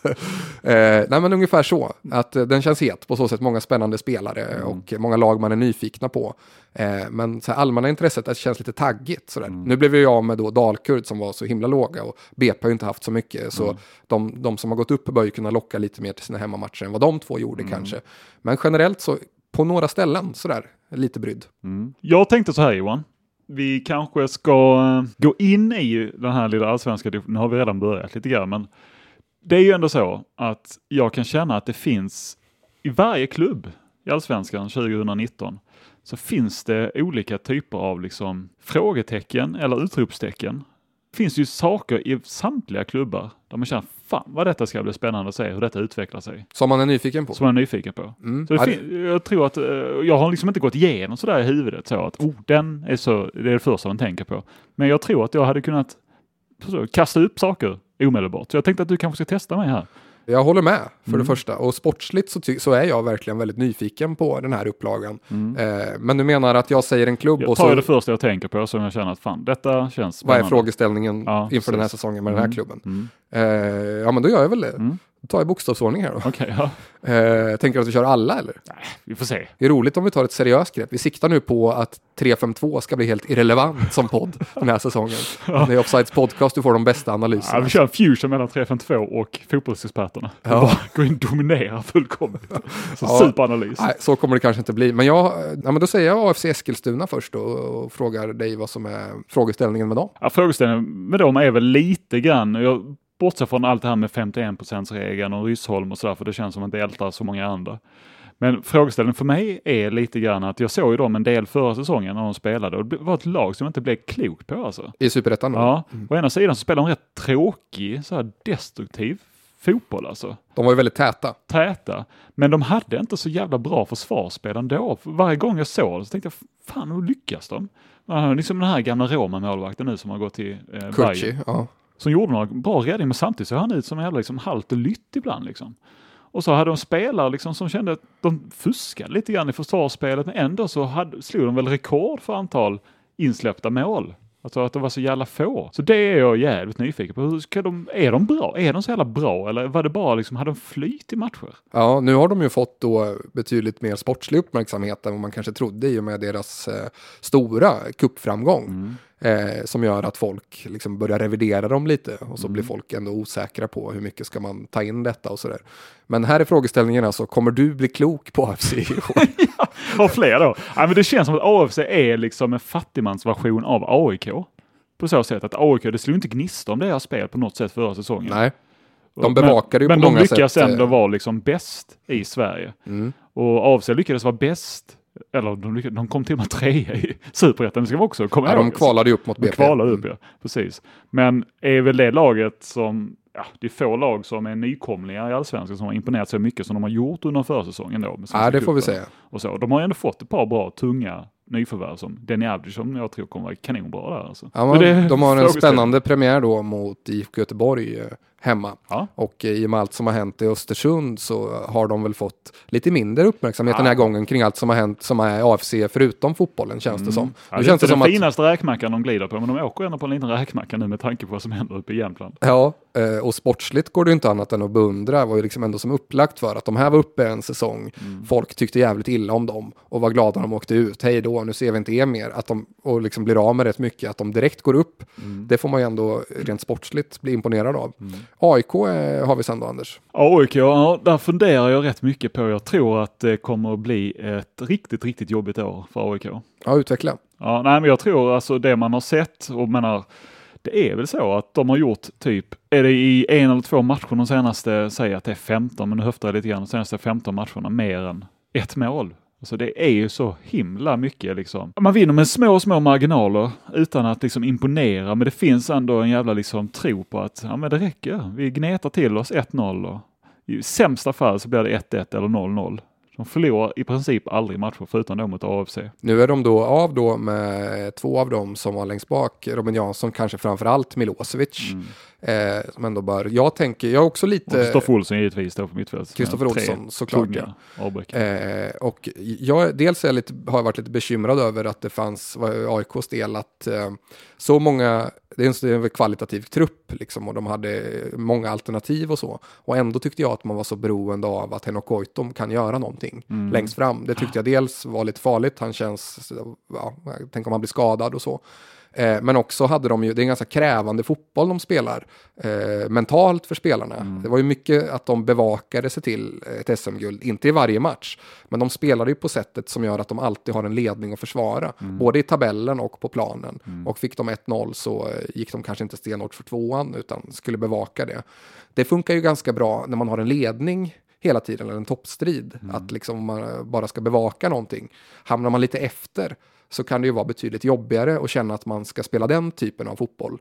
Nej, men ungefär så. Att den känns het på så sätt. Många spännande spelare och många lag man är nyfikna på. Men så här, allmänna intresset det känns lite taggigt. Sådär. Nu blev jag av med då Dalkurd som var så himla låga och BP har ju inte haft så mycket. Så de som har gått upp bör ju kunna locka lite mer till sina hemmamatcher än vad de två gjorde kanske. Men generellt så på några ställen sådär lite brydd. Jag tänkte så här, Johan. Vi kanske ska gå in i den här lilla allsvenska. Nu har vi redan börjat lite grann, men det är ju ändå så att jag kan känna att det finns i varje klubb i allsvenskan 2019 så finns det olika typer av liksom frågetecken eller utropstecken. Det finns ju saker i samtliga klubbar där man känner, fan vad detta ska bli spännande att se, hur detta utvecklar sig. Som man är nyfiken på. Som man är nyfiken på. Så jag tror att jag har liksom inte gått igenom sådär i huvudet så att den är så, det är det första man tänker på. Men jag tror att jag hade kunnat kasta upp saker omedelbart. Så jag tänkte att du kanske ska testa mig här. Jag håller med för det första. Och sportsligt så är jag verkligen väldigt nyfiken på den här upplagan. Men du menar att jag säger en klubb jag och tar så... det första jag tänker på som jag känner att fan, detta känns spännande. Vad är frågeställningen inför den här säsongen med den här klubben? Ja, men då gör jag väl det. Då tar jag bokstavsordning här då. Okej, ja. Tänker du att vi kör alla eller? Nej, vi får se. Det är roligt om vi tar ett seriöst grepp. Vi siktar nu på att 352 ska bli helt irrelevant som podd den här säsongen. Det är Offsides podcast, du får de bästa analyserna. Ja, vi kör en fusion mellan 352 och fotbollsexperterna. Ja. Bara gå in och dominera fullkomligt. Så superanalys. Nej, så kommer det kanske inte bli. Men men då säger jag AFC Eskilstuna först och frågar dig vad som är frågeställningen med dem. Ja, frågeställningen med dem är väl lite grann... Bortsett från allt det här med 51%-regeln och Ryssholm och sådär, för det känns som att det ältar så många andra. Men frågeställningen för mig är lite grann att jag såg ju dem en del förra säsongen när de spelade och det var ett lag som inte blev klokt på alltså. I Superettan då? Ja, å ena sidan så spelar de rätt tråkig, så här destruktiv fotboll alltså. De var ju väldigt täta. Men de hade inte så jävla bra försvarsspel ändå. Varje gång jag såg det så tänkte jag, fan hur lyckas de? Liksom den här gamla Roma-målvakten nu som har gått till Bayern. Ja. Som gjorde några bra räddningar, men samtidigt så han ut som en jävla liksom halt och lytt ibland liksom. Och så hade de spelare liksom som kände att de fuskade lite grann i försvarsspelet, men ändå så slog de väl rekord för antal insläppta mål. Alltså att de var så jävla få. Så det är jag jävligt nyfiken på. Är de bra? Är de så jävla bra? Eller var det bara liksom, hade de flyt i matcher? Ja, nu har de ju fått då betydligt mer sportslig uppmärksamhet än vad man kanske trodde i och med deras stora kuppframgång. Som gör att folk liksom börjar revidera dem lite och så blir folk ändå osäkra på hur mycket ska man ta in detta och sådär. Men här är frågeställningen alltså, kommer du bli klok på AFC? Ja, och fler då. Ja, men det känns som att AFC är liksom en fattigmansversion av AIK. På så sätt att AIK, det slog inte gnista om deras spel på något sätt förra säsongen. Nej, de bevakade ju på många sätt. Men de lyckas ändå vara liksom bäst i Sverige. Och AFC lyckades vara bäst. Eller de kom till och med 3 i Superettan. Det ska vi också komma ihåg. De kvalade ju upp mot BP. De kvalade upp, ja. Precis. Men är väl det laget som... Ja, det är få lag som är nykomlingar i allsvenskan som har imponerat så mycket som de har gjort under försäsongen då. Ja, det får vi säga. Och så. De har ändå fått ett par bra, tunga nyförvärv som Denny Avdic som jag tror kommer vara kanonbra där. Alltså. Ja, de har en spännande premiär då mot IFK Göteborg hemma. Ja. Och i och med allt som har hänt i Östersund så har de väl fått lite mindre uppmärksamhet den här gången kring allt som har hänt som är AFC förutom fotbollen känns det som. Ja, det känns det som den finaste räkmackan de glider på, men de åker ändå på en liten räkmacka nu med tanke på vad som händer uppe i Jämtland. Ja, och sportsligt går det inte annat än att beundra. Var ju liksom ändå som upplagt för att de här var uppe en säsong. Folk tyckte jävligt illa om dem och var glada när de åkte ut. Hej då, nu ser vi inte er mer. Att de, och liksom blir av med rätt mycket. Att de direkt går upp. Det får man ju ändå rent sportsligt bli imponerad av. AIK har vi sen då, Anders. AIK, ja, där funderar jag rätt mycket på. Jag tror att det kommer att bli ett riktigt, riktigt jobbigt år för AIK. Ja, utveckla. Ja, nej, men jag tror alltså det man har sett och menar, det är väl så att de har gjort typ, är det i 1 eller 2 matcher de senaste, säger att det är 15, men nu höftar jag lite grann, de senaste 15 matcherna mer än 1 mål. Alltså det är ju så himla mycket liksom. Man vinner med små marginaler utan att liksom imponera, men det finns ändå en jävla liksom tro på att ja, men det räcker. Vi gnetar till oss 1-0 och i sämsta fall så blir det 1-1 eller 0-0. De förlorar i princip aldrig matcher förutom då mot AFC. Nu är de då med 2 av dem som var längst bak. Robin Jansson, kanske framförallt Milosevic. Men då bör, jag är också lite... Kristoffer Olsson givetvis då på mittfält. Kristoffer Olsson, såklart. Och dels har jag varit lite bekymrad över att det fanns AIKs del att så många, det är en kvalitativ trupp liksom, och de hade många alternativ och så. Och ändå tyckte jag att man var så beroende av att Henok Goitom kan göra någonting längst fram. Det tyckte jag dels var lite farligt. Han känns, tänk om han blir skadad och så. Men också hade de ju, det är en ganska krävande fotboll de spelar mentalt för spelarna. Det var ju mycket att de bevakade sig till ett SM-guld, inte i varje match, men de spelade ju på sättet som gör att de alltid har en ledning att försvara, både i tabellen och på planen. Och fick de 1-0 så gick de kanske inte stenhårt för 2:an utan skulle bevaka det. Det funkar ju ganska bra när man har en ledning hela tiden, eller en toppstrid, att liksom man bara ska bevaka någonting. Hamnar man lite efter så kan det ju vara betydligt jobbigare att känna att man ska spela den typen av fotboll.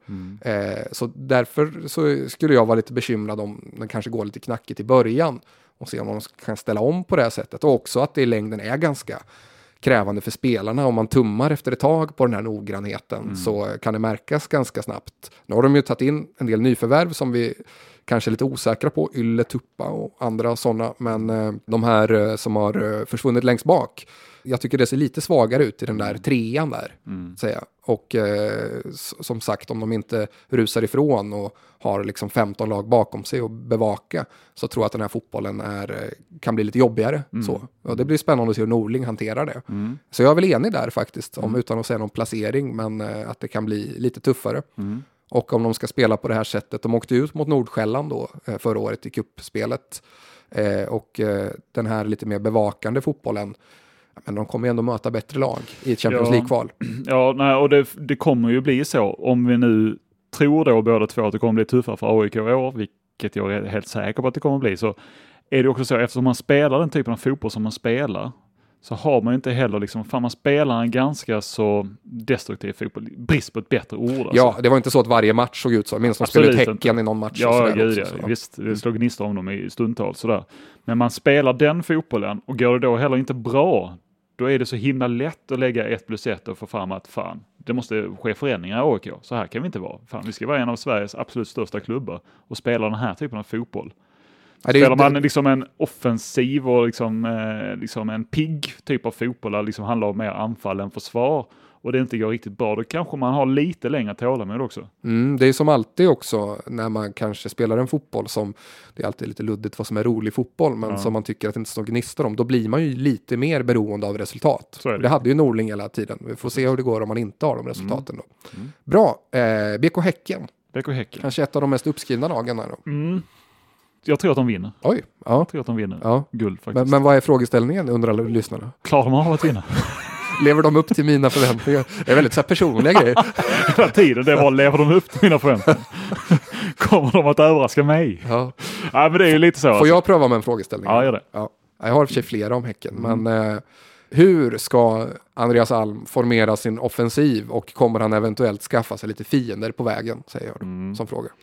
Så därför så skulle jag vara lite bekymrad om den kanske går lite knackigt i början och se om man kan ställa om på det här sättet. Och också att det i längden är ganska krävande för spelarna. Om man tummar efter ett tag på den här noggrannheten så kan det märkas ganska snabbt. Nu har de ju tagit in en del nyförvärv som vi kanske är lite osäkra på, Ylle, Tuppa och andra sådana, men de här som har försvunnit längst bak, jag tycker det ser lite svagare ut i den där 3:an där, säger jag. Och som sagt, om de inte rusar ifrån och har liksom 15 lag bakom sig och bevaka, så tror jag att den här fotbollen kan bli lite jobbigare. Så. Och det blir spännande att se hur Norling hanterar det. Så jag är väl enig där faktiskt, utan att säga någon placering, men att det kan bli lite tuffare. Och om de ska spela på det här sättet, de åkte ut mot Nordsjälland då förra året i cupspelet. Och den här lite mer bevakande fotbollen, men de kommer ändå möta bättre lag i ett Champions League-kval. Ja, nej, och det kommer ju bli så. Om vi nu tror då båda två att det kommer bli tuffare för AIK i år, vilket jag är helt säker på att det kommer bli, så är det också så, eftersom man spelar den typen av fotboll som man spelar, så har man inte heller liksom, man spelar en ganska så destruktiv fotboll, brist på ett bättre ord. Alltså. Ja, det var inte så att varje match såg ut så. Minst de spelade Häcken i någon match. Ja, gud, ja. Visst, det slog gnistor om dem i stundtals sådär. Men man spelar den fotbollen och går det då heller inte bra, då är det så himla lätt att lägga 1+1 och få fram att fan, det måste ske förändringar i AIK. Så här kan vi inte vara. Fan, vi ska vara en av Sveriges absolut största klubbar och spela den här typen av fotboll. Spelar man liksom en offensiv och liksom en pigg typ av fotboll där liksom handlar om mer anfall än försvar, och det inte går riktigt bra, då kanske man har lite längre tålamod också. Det är som alltid också när man kanske spelar en fotboll som, det är alltid lite luddigt vad som är rolig fotboll, men som man tycker att det inte står gnistor om, då blir man ju lite mer beroende av resultat. Det hade ju Norling hela tiden. Vi får se hur det går om man inte har de resultaten då. Bra, BK Häcken. Kanske ett av de mest uppskrivna lagen här då. Jag tror att de vinner. Oj, ja. Jag tror att de vinner guld faktiskt. Men vad är frågeställningen, undrar alla lyssnarna? Klarar de av att vinna? Lever de upp till mina förväntningar? Det är väldigt så här personliga grejer. Hela tiden, det var lever de upp till mina förväntningar? Kommer de att överraska mig? Ja, men det är ju lite så. Får jag pröva med en frågeställning? Ja, gör det. Ja. Jag har i och för sig flera om Häcken, men hur ska Andreas Alm formera sin offensiv, och kommer han eventuellt skaffa sig lite fiender på vägen, säger jag då, som fråga.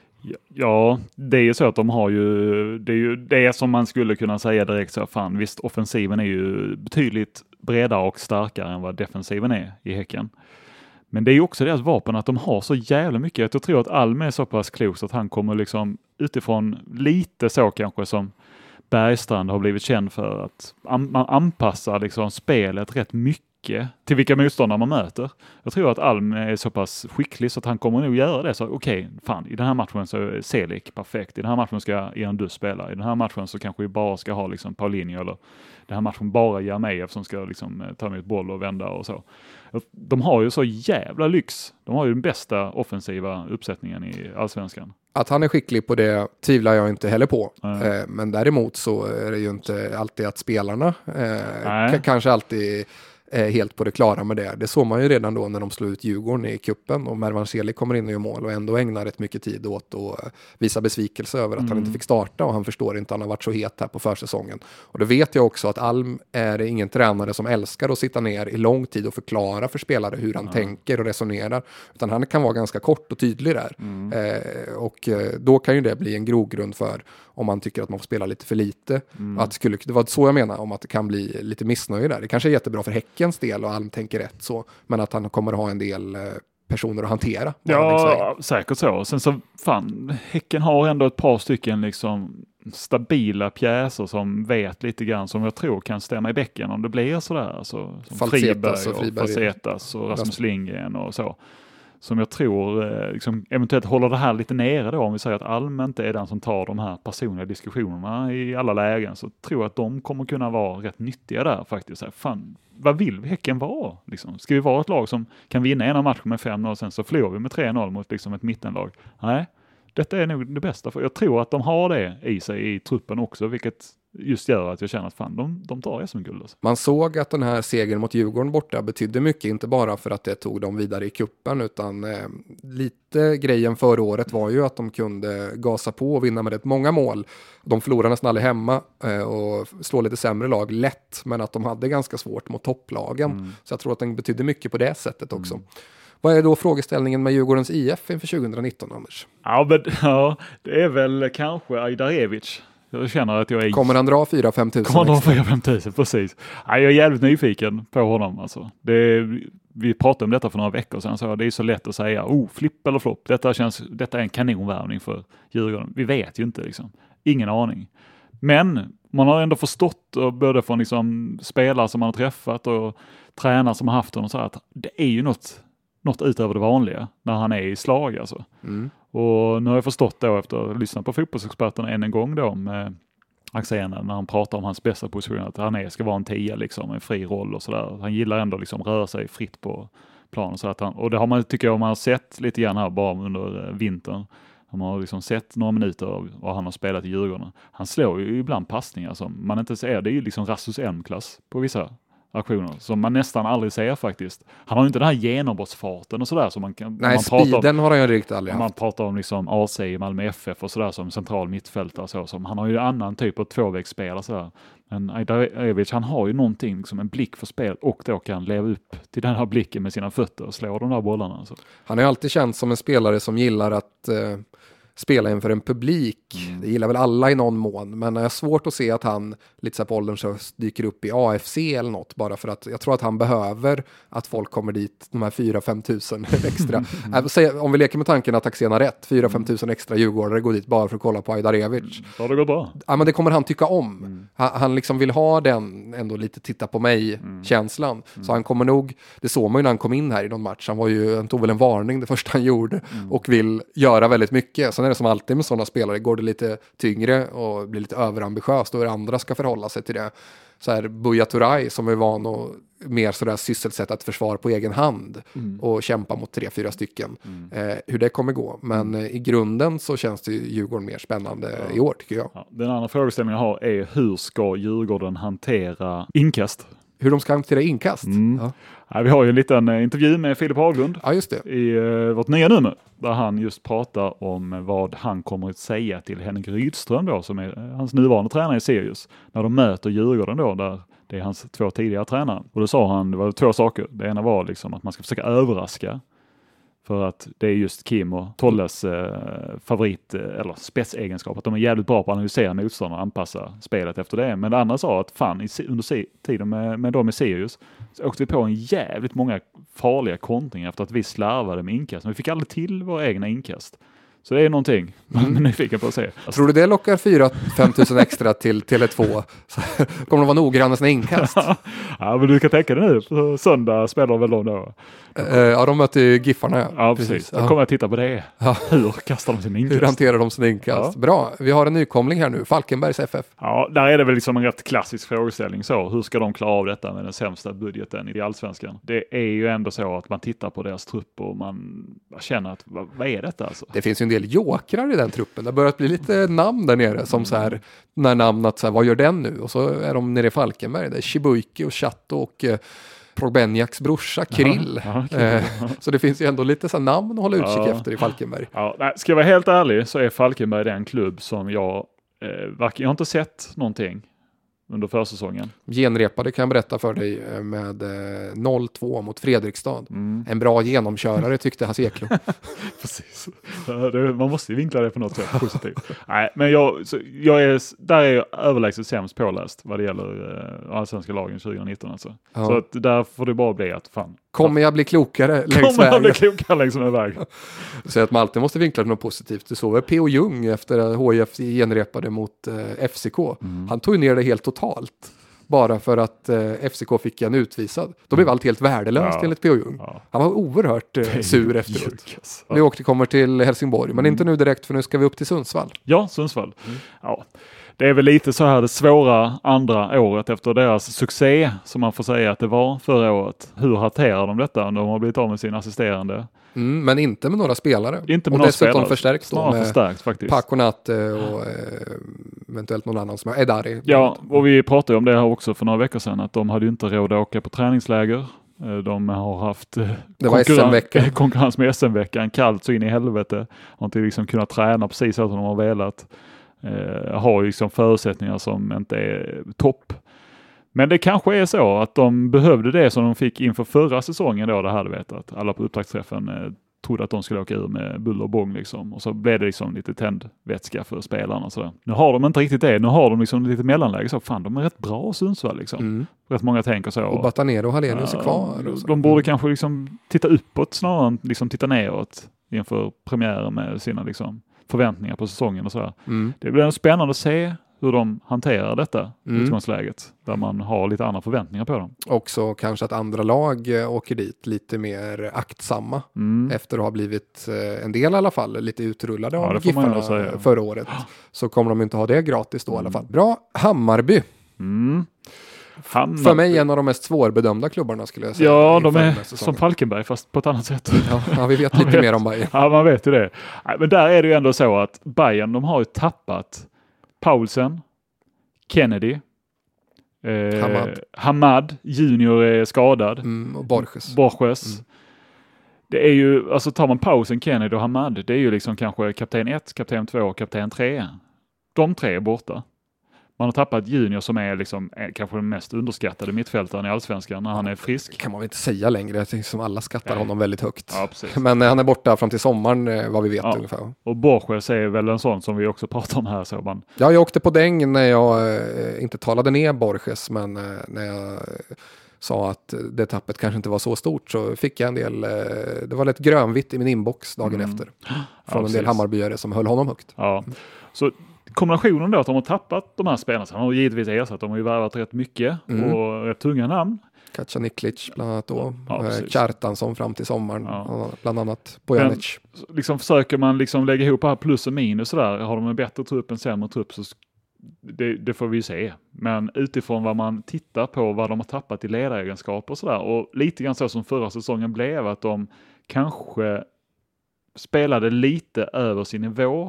Ja, det är ju så att de har ju, det är ju det som man skulle kunna säga direkt så, fan visst, offensiven är ju betydligt bredare och starkare än vad defensiven är i Häcken. Men det är ju också deras vapen att de har så jävla mycket. Jag tror att Alm är så pass klok att han kommer liksom utifrån lite så kanske som Bergstrand har blivit känd för, att man anpassar liksom spelet rätt mycket till vilka motståndare man möter. Jag tror att Alm är så pass skicklig så att han kommer nog göra det. Så okej, fan, i den här matchen så är Selik perfekt. I den här matchen ska Ian Dus spela. I den här matchen så kanske vi bara ska ha liksom Paulinho, eller den här matchen bara Jeremejeff som ska liksom ta emot boll och vända och så. De har ju så jävla lyx. De har ju den bästa offensiva uppsättningen i Allsvenskan. Att han är skicklig på det tvivlar jag inte heller på. Men däremot så är det ju inte alltid att spelarna kanske alltid helt på det klara med det. Det såg man ju redan då när de slog ut Djurgården i kuppen och Mervan Celi kommer in och gör mål och ändå ägnar rätt mycket tid åt att visa besvikelse över att han inte fick starta och han förstår inte att han har varit så het här på försäsongen. Och då vet jag också att Alm är ingen tränare som älskar att sitta ner i lång tid och förklara för spelare hur han tänker och resonerar, utan han kan vara ganska kort och tydlig där. Och då kan ju det bli en grogrund för om man tycker att man får spela lite för lite. Att det var så jag menar, om att det kan bli lite missnöje där. Det kanske är jättebra för Häckens del och Alm tänker rätt så, men att han kommer att ha en del personer att hantera. Ja, säkert så. Sen så, Häcken har ändå ett par stycken liksom stabila pjäser som vet lite grann, som jag tror kan stämma i bäcken om det blir sådär. Alltså, som Friberg och Falsetas och Rasmus Lindgren och så. Som jag tror liksom, eventuellt håller det här lite nere då, om vi säger att Alm inte är den som tar de här personliga diskussionerna i alla lägen, så tror jag att de kommer kunna vara rätt nyttiga där faktiskt. Vad vill vi Häcken vara? Liksom? Ska vi vara ett lag som kan vinna en match med 5-0 och sen så förlorar vi med 3-0 mot liksom ett mittenlag? Nej, detta är nog det bästa. För jag tror att de har det i sig i truppen också, vilket just gör att jag känner att de tar SM-guld. Alltså. Man såg att den här segern mot Djurgården borta betydde mycket, inte bara för att det tog dem vidare i kuppen, utan lite grejen förra året var ju att de kunde gasa på och vinna med rätt många mål. De förlorade nästan aldrig hemma och slå lite sämre lag lätt, men att de hade ganska svårt mot topplagen. Så jag tror att den betydde mycket på det sättet också. Vad är då frågeställningen med Djurgårdens IF inför 2019, Anders? Ja, det är väl kanske Ajdarevic. Jag känner att jag är... Kommer han dra 4-5 tusen? Kommer han dra 4-5 tusen, precis. Ja, jag är jävligt nyfiken på honom. Alltså. Vi pratade om detta för några veckor sedan, så det är så lätt att säga flipp eller flopp. Detta är en kanonvärvning för Djurgården. Vi vet ju inte liksom. Ingen aning. Men man har ändå förstått, både från liksom spelare som man har träffat och tränare som har haft honom, så att det är ju något utöver det vanliga när han är i slag alltså. Och nu har jag förstått då, efter att ha lyssnat på fotbollsexperterna en gång då med Axén, när han pratar om hans bästa position, att han ska vara en 10 liksom, en fri roll och sådär. Han gillar ändå liksom röra sig fritt på planen, så att och det har man, tycker jag, man har sett lite grann här bara under vintern. Man har liksom sett några minuter av vad han har spelat i Djurgården. Han slår ju ibland passningar som man inte ser. Det är ju liksom Rasmus M-klass på vissa aktioner som man nästan aldrig ser faktiskt. Han har ju inte den här genombrottsfarten och sådär som man kan... Nej, speeden har han ju riktigt aldrig haft. Man pratar om liksom AC i Malmö FF och sådär som central mittfältare, så som han har ju en annan typ av tvåvägsspel och sådär. Men Ajdarevic, han har ju någonting, liksom en blick för spel, och då kan leva upp till den här blicken med sina fötter och slå de där bollarna. Alltså. Han har ju alltid känt som en spelare som gillar att spela inför en publik. Det gillar väl alla i någon mån, men jag har svårt att se att han lite så på åldern så dyker upp i AFC eller något, bara för att jag tror att han behöver att folk kommer dit, de här 4-5 tusen extra. Om vi leker med tanken att Axén har rätt, 4-5 tusen extra djurgårdare går dit bara för att kolla på Ajdarevic. Ja, det går bra. Ja, men det kommer han tycka om. Han liksom vill ha den ändå lite titta på mig-känslan. Så han kommer nog, det såg man ju när han kom in här i någon match, han tog väl en varning det första han gjorde och vill göra väldigt mycket. Sen är det som alltid med sådana spelare, går det lite tyngre och blir lite överambitiöst och hur andra ska förhålla sig till det. Så här Buya Turay som är van och mer sådär sysselsätta ett försvar på egen hand och kämpa mot 3-4 stycken. Hur det kommer gå. Men i grunden så känns det Djurgården mer spännande i år, tycker jag. Ja, den andra frågeställningen jag har är, hur ska Djurgården hantera inkast? Hur de ska hantera inkast? Ja, vi har ju en liten intervju med Filip Haglund i vårt nya nummer, där han just pratar om vad han kommer att säga till Henrik Rydström då, som är hans nuvarande tränare i Sirius, när de möter Djurgården då, där det är hans 2 tidigare tränare. Och då sa han, det var 2 saker. Det ena var liksom att man ska försöka överraska, för att det är just Kim och Tolles favorit eller spetsegenskap, att de är jävligt bra på att analysera motståndare och anpassa spelet efter det. Men det andra sa att under tiden med dem i Sirius så åkte vi på en jävligt många farliga kontringar efter att vi slarvade med inkast. Men vi fick aldrig till våra egna inkast. Så det är någonting man är nyfiken på att se. Tror du det lockar 4-5 tusen extra till Tele2? Så kommer de vara noggranna med sina inkast? Ja, men du kan tänka dig nu. På söndag spelar väl då? Ja, de möter ju Giffarna. Ja, precis. Då kommer jag titta på det. Hur kastar de sin inkast? Hur hanterar de sin inkast? Ja. Bra. Vi har en nykomling här nu. Falkenbergs FF. Ja, där är det väl liksom en rätt klassisk frågeställning. Så, hur ska de klara av detta med den sämsta budgeten i Allsvenskan? Det är ju ändå så att man tittar på deras trupp och man känner att vad är detta alltså? Det finns ju en del jokrar i den truppen. Det har börjat bli lite namn där nere som så här, när namnet så här, vad gör den nu? Och så är de nere i Falkenberg. Det är Chibuiki och Chatto och Probenjaks brorsa, Krill. Okay. Så det finns ju ändå lite så namn att hålla utkik efter i Falkenberg. Ja, nej, ska jag vara helt ärlig så är Falkenberg den klubb som jag har inte sett någonting under försäsongen. Genrepade kan jag berätta för dig med 0-2 mot Fredrikstad. En bra genomkörare tyckte Hasse Eklund. Precis. Man måste ju vinkla det på något sätt positivt. Nej, men där är jag överlägset sämst påläst vad det gäller allsvenska lagen 2019 alltså. Ja. Så att där får det bara bli att fan. Kommer jag bli klokare längs Kommer jag bli vägen? klokare längs den vägen? Så att man alltid måste vinkla det något positivt. Du såg väl P.O. Jung efter att HIF genrepade mot FCK. Han tog ner det helt totalt. Bara för att FCK fick en utvisad. Då blev allt helt värdelöst enligt P.O. Jung. Ja. Han var oerhört sur efteråt. Vi kommer till Helsingborg. Men inte nu direkt för nu ska vi upp till Sundsvall. Ja, Sundsvall. Ja. Det är väl lite så här det svåra andra året efter deras succé som man får säga att det var förra året. Hur hanterar de detta? De har blivit av med sin assisterande. Men inte med några spelare. Inte med och några dessutom spelare. Förstärkt då med förstärkt faktiskt. Paconate och eventuellt någon annan som är Edari. Ja, och vi pratade om det här också för några veckor sedan att de hade ju inte råd att åka på träningsläger. De har haft konkurrens med SM-veckan, kallt så in i helvete. Har inte liksom kunnat träna precis så som de har velat. Har ju liksom förutsättningar som inte är topp. Men det kanske är så att de behövde det som de fick inför förra säsongen då, det hade vetat. Alla på upptaktsträffen trodde att de skulle åka ur med buller och bång liksom. Och så blev det liksom lite tändvätska för spelarna och sådär. Nu har de inte riktigt det. Nu har de liksom lite mellanläge. Så fan, de är rätt bra Sundsvall liksom. Rätt många tänker så. Och Batanero och Hallenius är kvar. De borde kanske liksom titta uppåt snarare än liksom titta neråt inför premiären med sina liksom förväntningar på säsongen och sådär. Det blir spännande att se hur de hanterar detta utgångsläget där man har lite andra förväntningar på dem. Också kanske att andra lag åker dit lite mer aktsamma efter att ha blivit en del i alla fall lite utrullade av Giffarna förra året. Så kommer de inte ha det gratis då i alla fall. Bra, Hammarby. För mig en av de mest svårbedömda klubbarna skulle jag säga. Ja, de är som Falkenberg fast på ett annat sätt. Ja, vi vet lite mer om Bayern. Ja, man vet ju det. Men där är det ju ändå så att Bayern, de har ju tappat Paulsen, Kennedy, Hamad Junior är skadad. Och Borges. Det är ju, alltså tar man Paulsen, Kennedy och Hamad, det är ju liksom kanske kapten 1, kapten 2 och kapten 3. De 3 är borta. Man har tappat Junior som är liksom kanske den mest underskattade mittfältaren i Allsvenskan när han är frisk. Kan man väl inte säga längre, jag som alla skattar honom väldigt högt. Ja, precis. Men han är borta fram till sommaren vad vi vet ungefär. Och Borges är väl en sån som vi också pratar om här. Så man... Ja, jag åkte på däng när jag inte talade ner Borges, men när jag sa att det tappet kanske inte var så stort så fick jag en del, det var lite grönvitt i min inbox dagen efter. Från en del Hammarbyare som höll honom högt. Ja, så kombinationen då att de har tappat de här spelarna, han har givetvis ersatt, de har ju värvat rätt mycket och rätt tunga namn. Kaca Niklic bland annat då, Kjartansson fram till sommaren, bland annat Bojanic. Men liksom försöker man liksom lägga ihop här plus och minus sådär, har de en bättre trupp, en sämre trupp så det får vi se. Men utifrån vad man tittar på, vad de har tappat i ledaregenskaper och sådär, och lite grann så som förra säsongen blev, att de kanske spelade lite över sin nivå.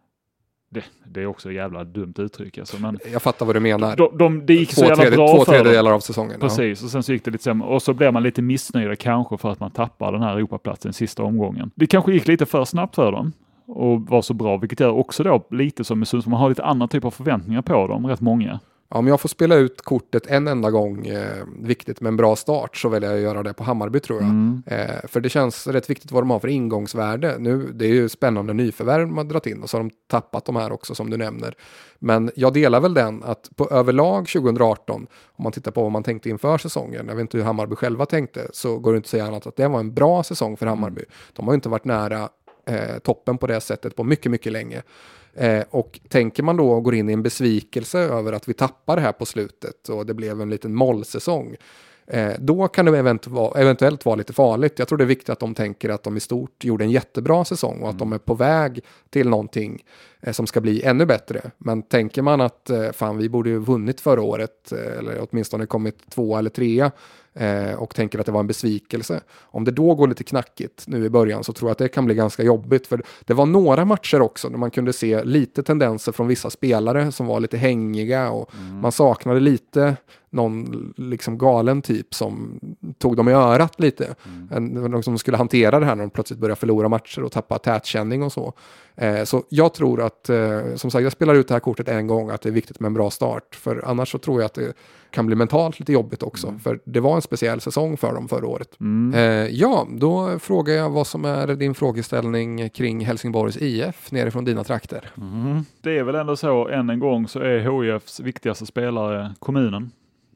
Det är också ett jävla dumt uttryck. Alltså, men jag fattar vad du menar. Det gick så jävla bra för 2/3 av säsongen. Precis, och sen så gick det lite sämre. Och så blev man lite missnöjd kanske för att man tappar den här Europaplatsen sista omgången. Det kanske gick lite för snabbt för dem och var så bra, vilket gör också då lite som med Sundsvall. Man har lite andra typer av förväntningar på dem, rätt många. Ja, om jag får spela ut kortet en enda gång, viktigt med en bra start, så vill jag göra det på Hammarby tror jag. För det känns rätt viktigt vad de har för ingångsvärde. Nu, det är ju spännande nyförvärv man har dragit in och så har de tappat de här också som du nämner. Men jag delar väl den att på överlag 2018, om man tittar på vad man tänkte inför säsongen, jag vet inte hur Hammarby själva tänkte, så går det inte att säga annat att det var en bra säsong för Hammarby. De har ju inte varit nära toppen på det sättet på mycket, mycket länge. Och tänker man då och går in i en besvikelse över att vi tappar det här på slutet och det blev en liten mollsäsong, då kan det eventuellt vara lite farligt. Jag tror det är viktigt att de tänker att de i stort gjorde en jättebra säsong och att de är på väg till någonting som ska bli ännu bättre. Men tänker man att fan, vi borde ju vunnit förra året eller åtminstone kommit 2 eller 3 och tänker att det var en besvikelse. Om det då går lite knackigt nu i början så tror jag att det kan bli ganska jobbigt. För det var några matcher också där man kunde se lite tendenser från vissa spelare som var lite hängiga och man saknade lite någon liksom galen typ som tog dem i örat lite. Någon som skulle hantera det här när de plötsligt börjar förlora matcher och tappa tätkänning och så. Så jag tror att, som sagt, jag spelar ut det här kortet en gång, att det är viktigt med en bra start. För annars så tror jag att det kan bli mentalt lite jobbigt också. För det var en speciell säsong för dem förra året. Ja, då frågar jag vad som är din frågeställning kring Helsingborgs IF nerifrån dina trakter. Det är väl ändå så, än en gång så är HIFs viktigaste spelare kommunen.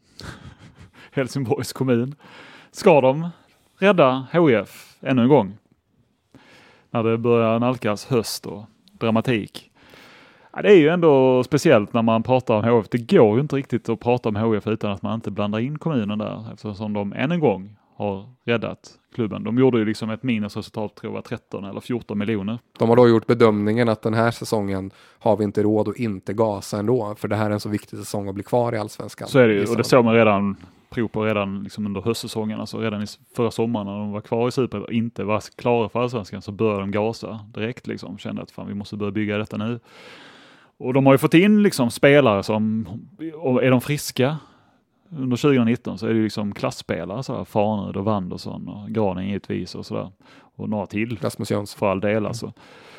Helsingborgs kommun. Ska de rädda HIF ännu en gång? När det börjar nalkas höst och dramatik. Ja, det är ju ändå speciellt när man pratar om HIF. Det går ju inte riktigt att prata om HIF utan att man inte blandar in kommunen där. Eftersom de än en gång har räddat klubben. De gjorde ju liksom ett minusresultat, tror jag, 13 eller 14 miljoner. De har då gjort bedömningen att den här säsongen har vi inte råd att inte gasa ändå. För det här är en så viktig säsong att bli kvar i Allsvenskan. Så är det ju, och det såg man redan liksom under höstsäsongen, alltså redan i förra sommaren när de var kvar i Super och inte var klara för Allsvenskan, så började de gasa direkt liksom, kände att fan, vi måste börja bygga detta nu. Och de har ju fått in liksom spelare som, och är de friska under 2019 så är det ju liksom klassspelare, så här, Farnud och Wanderson och Granen givetvis och sådär, och några till Rasmus Jönsson för all del alltså.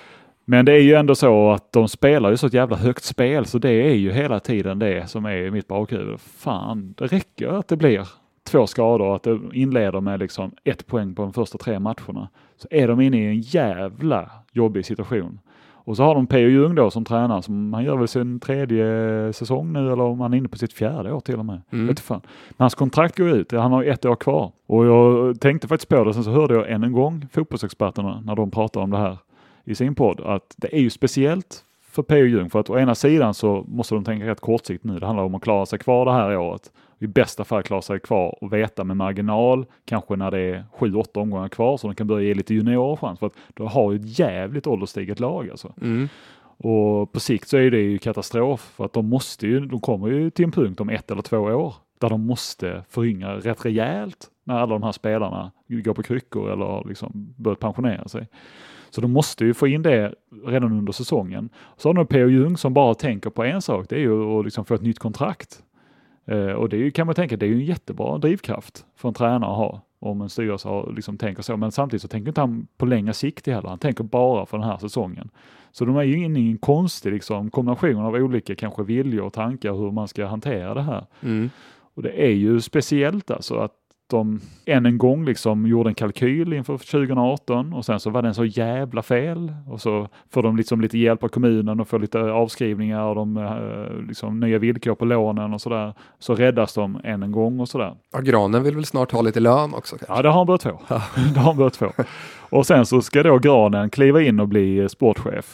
Men det är ju ändå så att de spelar ju så ett jävla högt spel, så det är ju hela tiden det som är i mitt bakhuvud. Fan, det räcker att det blir 2 skador, att det inleder med liksom 1 poäng på de första 3 matcherna. Så är de inne i en jävla jobbig situation. Och så har de P.O. Ljung då som tränar, som han gör väl sin 3:e säsong nu, eller om han är inne på sitt 4:e år till och med. Vet du fan. Men hans kontrakt går ut, han har 1 år kvar. Och jag tänkte faktiskt på det, sen så hörde jag än en gång fotbollsexperterna när de pratar om det här i sin podd, att det är ju speciellt för P.O. Ljung, för att å ena sidan så måste de tänka rätt kortsiktigt nu. Det handlar om att klara sig kvar det här året. I bästa fall klara sig kvar och veta med marginal, kanske när det är 7-8 omgångar kvar, så de kan börja ge lite juniorchans, för att de har ju ett jävligt ålderstiget lag alltså. Och på sikt så är det ju katastrof, för att de kommer ju till en punkt om 1 eller 2 år där de måste föryngra rätt rejält när alla de här spelarna går på kryckor eller liksom börjar pensionera sig. Så de måste ju få in det redan under säsongen. Så har de P.O. Ljung som bara tänker på en sak, det är ju att liksom få ett nytt kontrakt. Och det är ju, kan man tänka, det är ju en jättebra drivkraft för en tränare att ha, om en styrelse liksom tänker så. Men samtidigt så tänker inte han på längre sikt heller. Han tänker bara för den här säsongen. Så de är ju inne i en konstig liksom, kombination av olika kanske viljor och tankar hur man ska hantera det här. Och det är ju speciellt alltså att de än en gång liksom gjorde en kalkyl inför 2018 och sen så var den så jävla fel, och så får de liksom lite hjälp av kommunen och får lite avskrivningar och liksom nya villkor på lånen och sådär, så räddas de än en gång och sådär. Ja, Granen vill väl snart ha lite lön också kanske. Ja, det har han börjat få. Och sen så ska då Granen kliva in och bli sportchef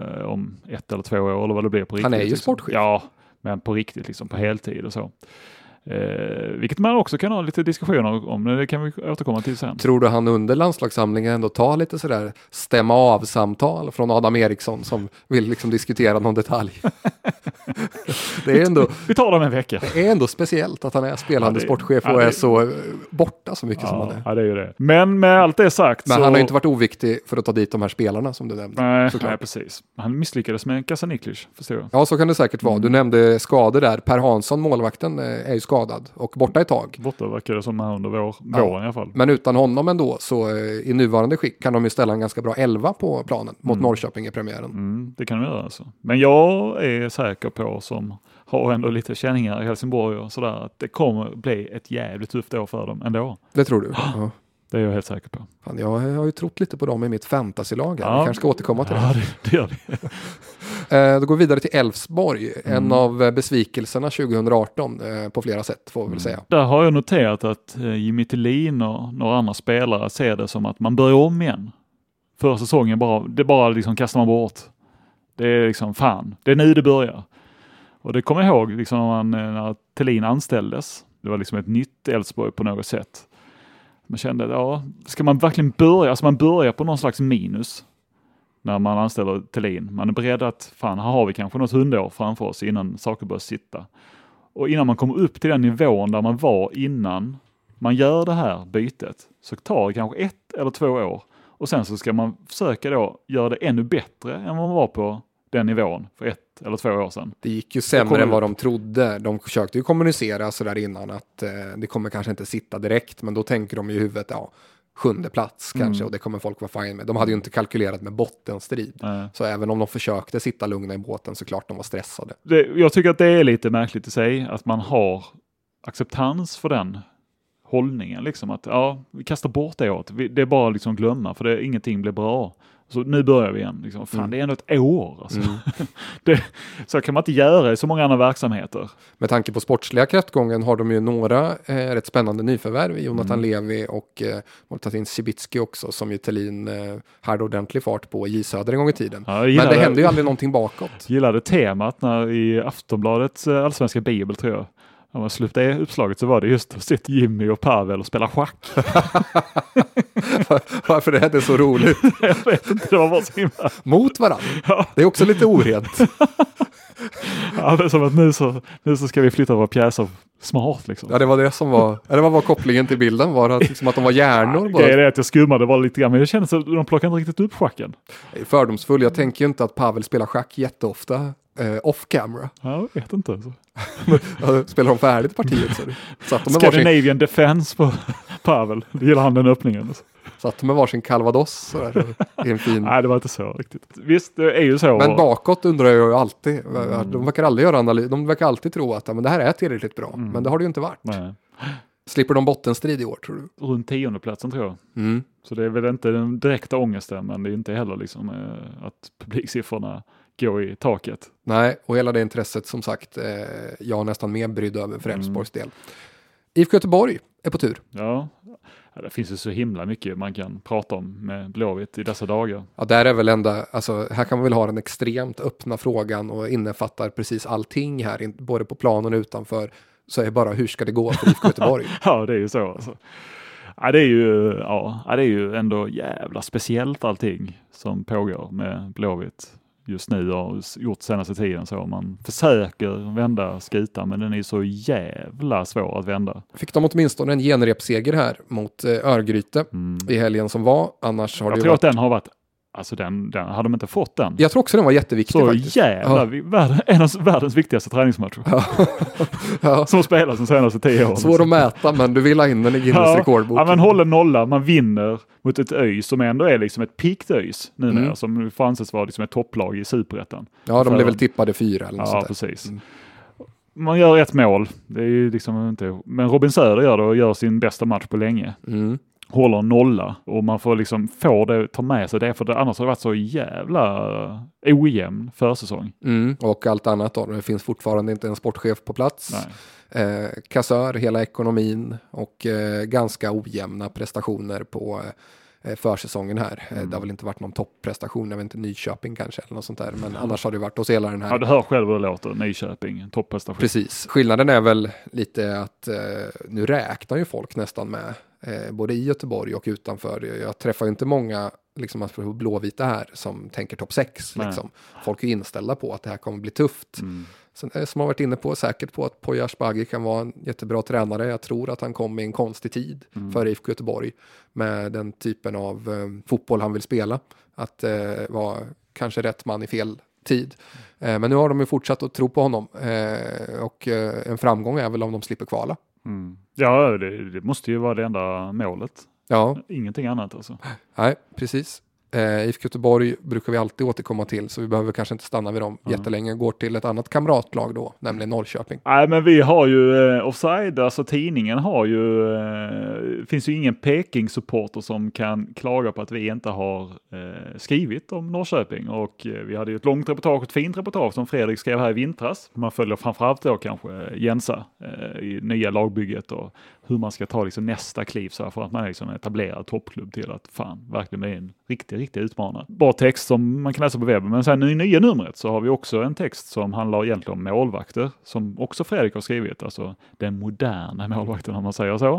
om 1 eller 2 år eller vad det blir på riktigt. Han är ju liksom. sportchef. Ja, men på riktigt liksom, på heltid och så. Vilket man också kan ha lite diskussioner om, det kan vi återkomma till sen. Tror du han under landslagssamlingen ändå tar lite sådär stämma av samtal från Adam Eriksson som vill liksom diskutera någon detalj? Det är ändå, vi tar dem en vecka. Det är ändå speciellt att han är spelande sportchef och är så borta så mycket som han är. Ja, det är ju det. Men med allt det sagt men han har ju inte varit oviktig för att ta dit de här spelarna som du nämnde. Nej, precis. Han misslyckades med Kasaniklic, förstår jag. Ja, så kan det säkert vara. Du nämnde skador där. Per Hansson, målvakten, är ju skadad och borta ett tag. Borta verkar det som här under våren i alla fall. Men utan honom ändå, så i nuvarande skick kan de ju ställa en ganska bra 11 på planen mot Norrköping i premiären. Det kan de göra alltså. Men jag är säker på, som har ändå lite känningar i Helsingborg och sådär, att det kommer bli ett jävligt tufft år för dem ändå. Det tror du? Ja. Det är jag helt säker på. Fan, jag har ju trott lite på dem i mitt fantasylag. Ja. Vi kanske ska återkomma till det. Ja, det gör vi. Då går vi vidare till Elfsborg. En av besvikelserna 2018 på flera sätt, får vi väl säga. Där har jag noterat att Jimmy Tillin och några andra spelare ser det som att man börjar om igen. Förra säsongen bara liksom kastar man bort. Det är liksom fan, det är nu det börjar. Och det kommer jag ihåg liksom när Tillin anställdes. Det var liksom ett nytt Elfsborg på något sätt. Man kände att ska man verkligen börja? Alltså man börjar på någon slags minus när man anställer Tillin. Man är beredd att fan, här har vi kanske något 100 år framför oss innan saker börjar sitta. Och innan man kommer upp till den nivån där man var innan man gör det här bytet så tar det kanske 1 eller 2 år och sen så ska man försöka då göra det ännu bättre än vad man var på den nivån för 1 eller 2 år sedan. Det gick ju sämre än vad de trodde. De försökte ju kommunicera så där innan att det kommer kanske inte sitta direkt, men då tänker de i huvudet, 7:e plats kanske, och det kommer folk vara fine med. De hade ju inte kalkylerat med bottenstrid. Så även om de försökte sitta lugna i båten så klart de var stressade. Jag tycker att det är lite märkligt i sig att man har acceptans för den hållningen. Liksom att vi kastar bort det åt. Det är bara liksom glömma för ingenting blir bra. Så nu börjar vi igen. Liksom. Fan, det är ändå ett år. Alltså. Så kan man inte göra i så många andra verksamheter. Med tanke på sportsliga kräftgången har de ju några rätt spännande nyförvärv. Jonathan Levi och Moltatin Cibicki också, som ju Thelin hade ordentlig fart på i Söder en gång i tiden. Men det hände ju aldrig någonting bakåt. Gillade temat när i Aftonbladets allsvenska bibel, tror jag. Om man släppte det uppslaget så var det just att se Jimmy och Pavel och spela schack. Varför det är så roligt? Jag vet inte, det var bara så himla... Mot varandra. Ja. Det är också lite orent. Ja, det är som att nu så ska vi flytta våra pjäser smart liksom. Ja, det var det som var... Eller vad var kopplingen till bilden? Var det liksom att de var hjärnor? Ja, det är att jag skummade var lite grann, men jag kände så att de plockade inte riktigt upp schacken. Jag är fördomsfull. Jag tänker ju inte att Pavel spelar schack jätteofta off camera. Ja, jag vet inte. Så. Spelar de färdigt partiet? Så Scandinavian Defense på Pavel. Det gillar han den öppningen. Satt med varsin calvados sådär, i en fin... Nej, det var inte så riktigt. Visst, det är ju så. Men bakåt undrar jag ju alltid. De verkar aldrig göra analys. De verkar alltid tro att men det här är tillräckligt bra. Men det har det ju inte varit. Nej. Slipper de bottenstrid i år, tror du? Runt 10:e platsen, tror jag. Så det är väl inte den direkta ångesten, men det är inte heller liksom att publiksiffrorna går i taket. Nej, och hela det intresset, som sagt, jag är nästan mer brydd över för Elfsborgs del. IFK Göteborg är på tur. Ja, det finns ju så himla mycket man kan prata om med Blåvitt i dessa dagar. Ja, där är väl här kan man väl ha den extremt öppna frågan och innefattar precis allting här, både på planen och utanför. Så är bara, hur ska det gå för IFK Göteborg? Ja, det är ju så alltså. Ja, det är ju ändå jävla speciellt allting som pågår med Blåvitt just nu och gjort senaste tiden. Så man försöker vända skutan, men den är så jävla svår att vända. Fick de åtminstone en genrepseger här mot Örgryte i helgen som var. Annars har jag tror att den har varit... Alltså den hade de inte fått den. Jag tror också den var jätteviktig så faktiskt. En av världens viktigaste träningsmatcher. Ja. Som spelas de senaste 10 åren. Svår att mäta, men du vill ha in den i Guinness rekordbok. Ja, men håller nolla. Man vinner mot ett ÖIS som ändå är liksom ett pikt ÖIS numera. Som får anses vara liksom ett topplag i Superettan. Ja, de blev väl tippade 4 eller något sånt där. Precis. Man gör ett mål. Det är ju liksom inte... Men Robin Söder gör det och gör sin bästa match på länge. Håller nolla och man får liksom ta med sig det, för annars har det varit så jävla ojämn försäsong. Och allt annat då, det finns fortfarande inte en sportchef på plats. Kassör, hela ekonomin och ganska ojämna prestationer på försäsongen här. Det har väl inte varit någon topprestation, jag vet inte, Nyköping kanske eller något sånt där, men annars har det varit hos hela den här. Ja, du hör själv hur det låter, Nyköping, topprestation. Precis, skillnaden är väl lite att nu räknar ju folk nästan med både i Göteborg och utanför. Jag träffar ju inte många liksom, att Blåvita här som tänker topp 6. Liksom. Folk är inställda på att det här kommer bli tufft. Sen, som har varit inne på säkert på att Poya Asbaghi kan vara en jättebra tränare. Jag tror att han kom i en konstig tid för IFK Göteborg med den typen av fotboll han vill spela. Att vara kanske rätt man i fel tid. Men nu har de ju fortsatt att tro på honom. Och en framgång är väl om de slipper kvala. Ja, det måste ju vara det enda målet. Ja. Ingenting annat alltså. Nej, precis. IFK Göteborg brukar vi alltid återkomma till, så vi behöver kanske inte stanna vid dem jättelänge. Går till ett annat kamratlag då, nämligen Norrköping. Nej, men vi har ju offside, alltså tidningen har ju finns ju ingen Peking-supporter som kan klaga på att vi inte har skrivit om Norrköping, och vi hade ju ett långt reportage, ett fint reportage som Fredrik skrev här i vintras. Man följer framförallt då kanske Jensa i nya lagbygget och hur man ska ta liksom nästa kliv så här, för att man är liksom en etablerad toppklubb till att verkligen bli en riktigt utmanare. Bra text som man kan läsa på webben, men sen i nya numret så har vi också en text som handlar egentligen om målvakter, som också Fredrik har skrivit, alltså den moderna målvakten om man säger så.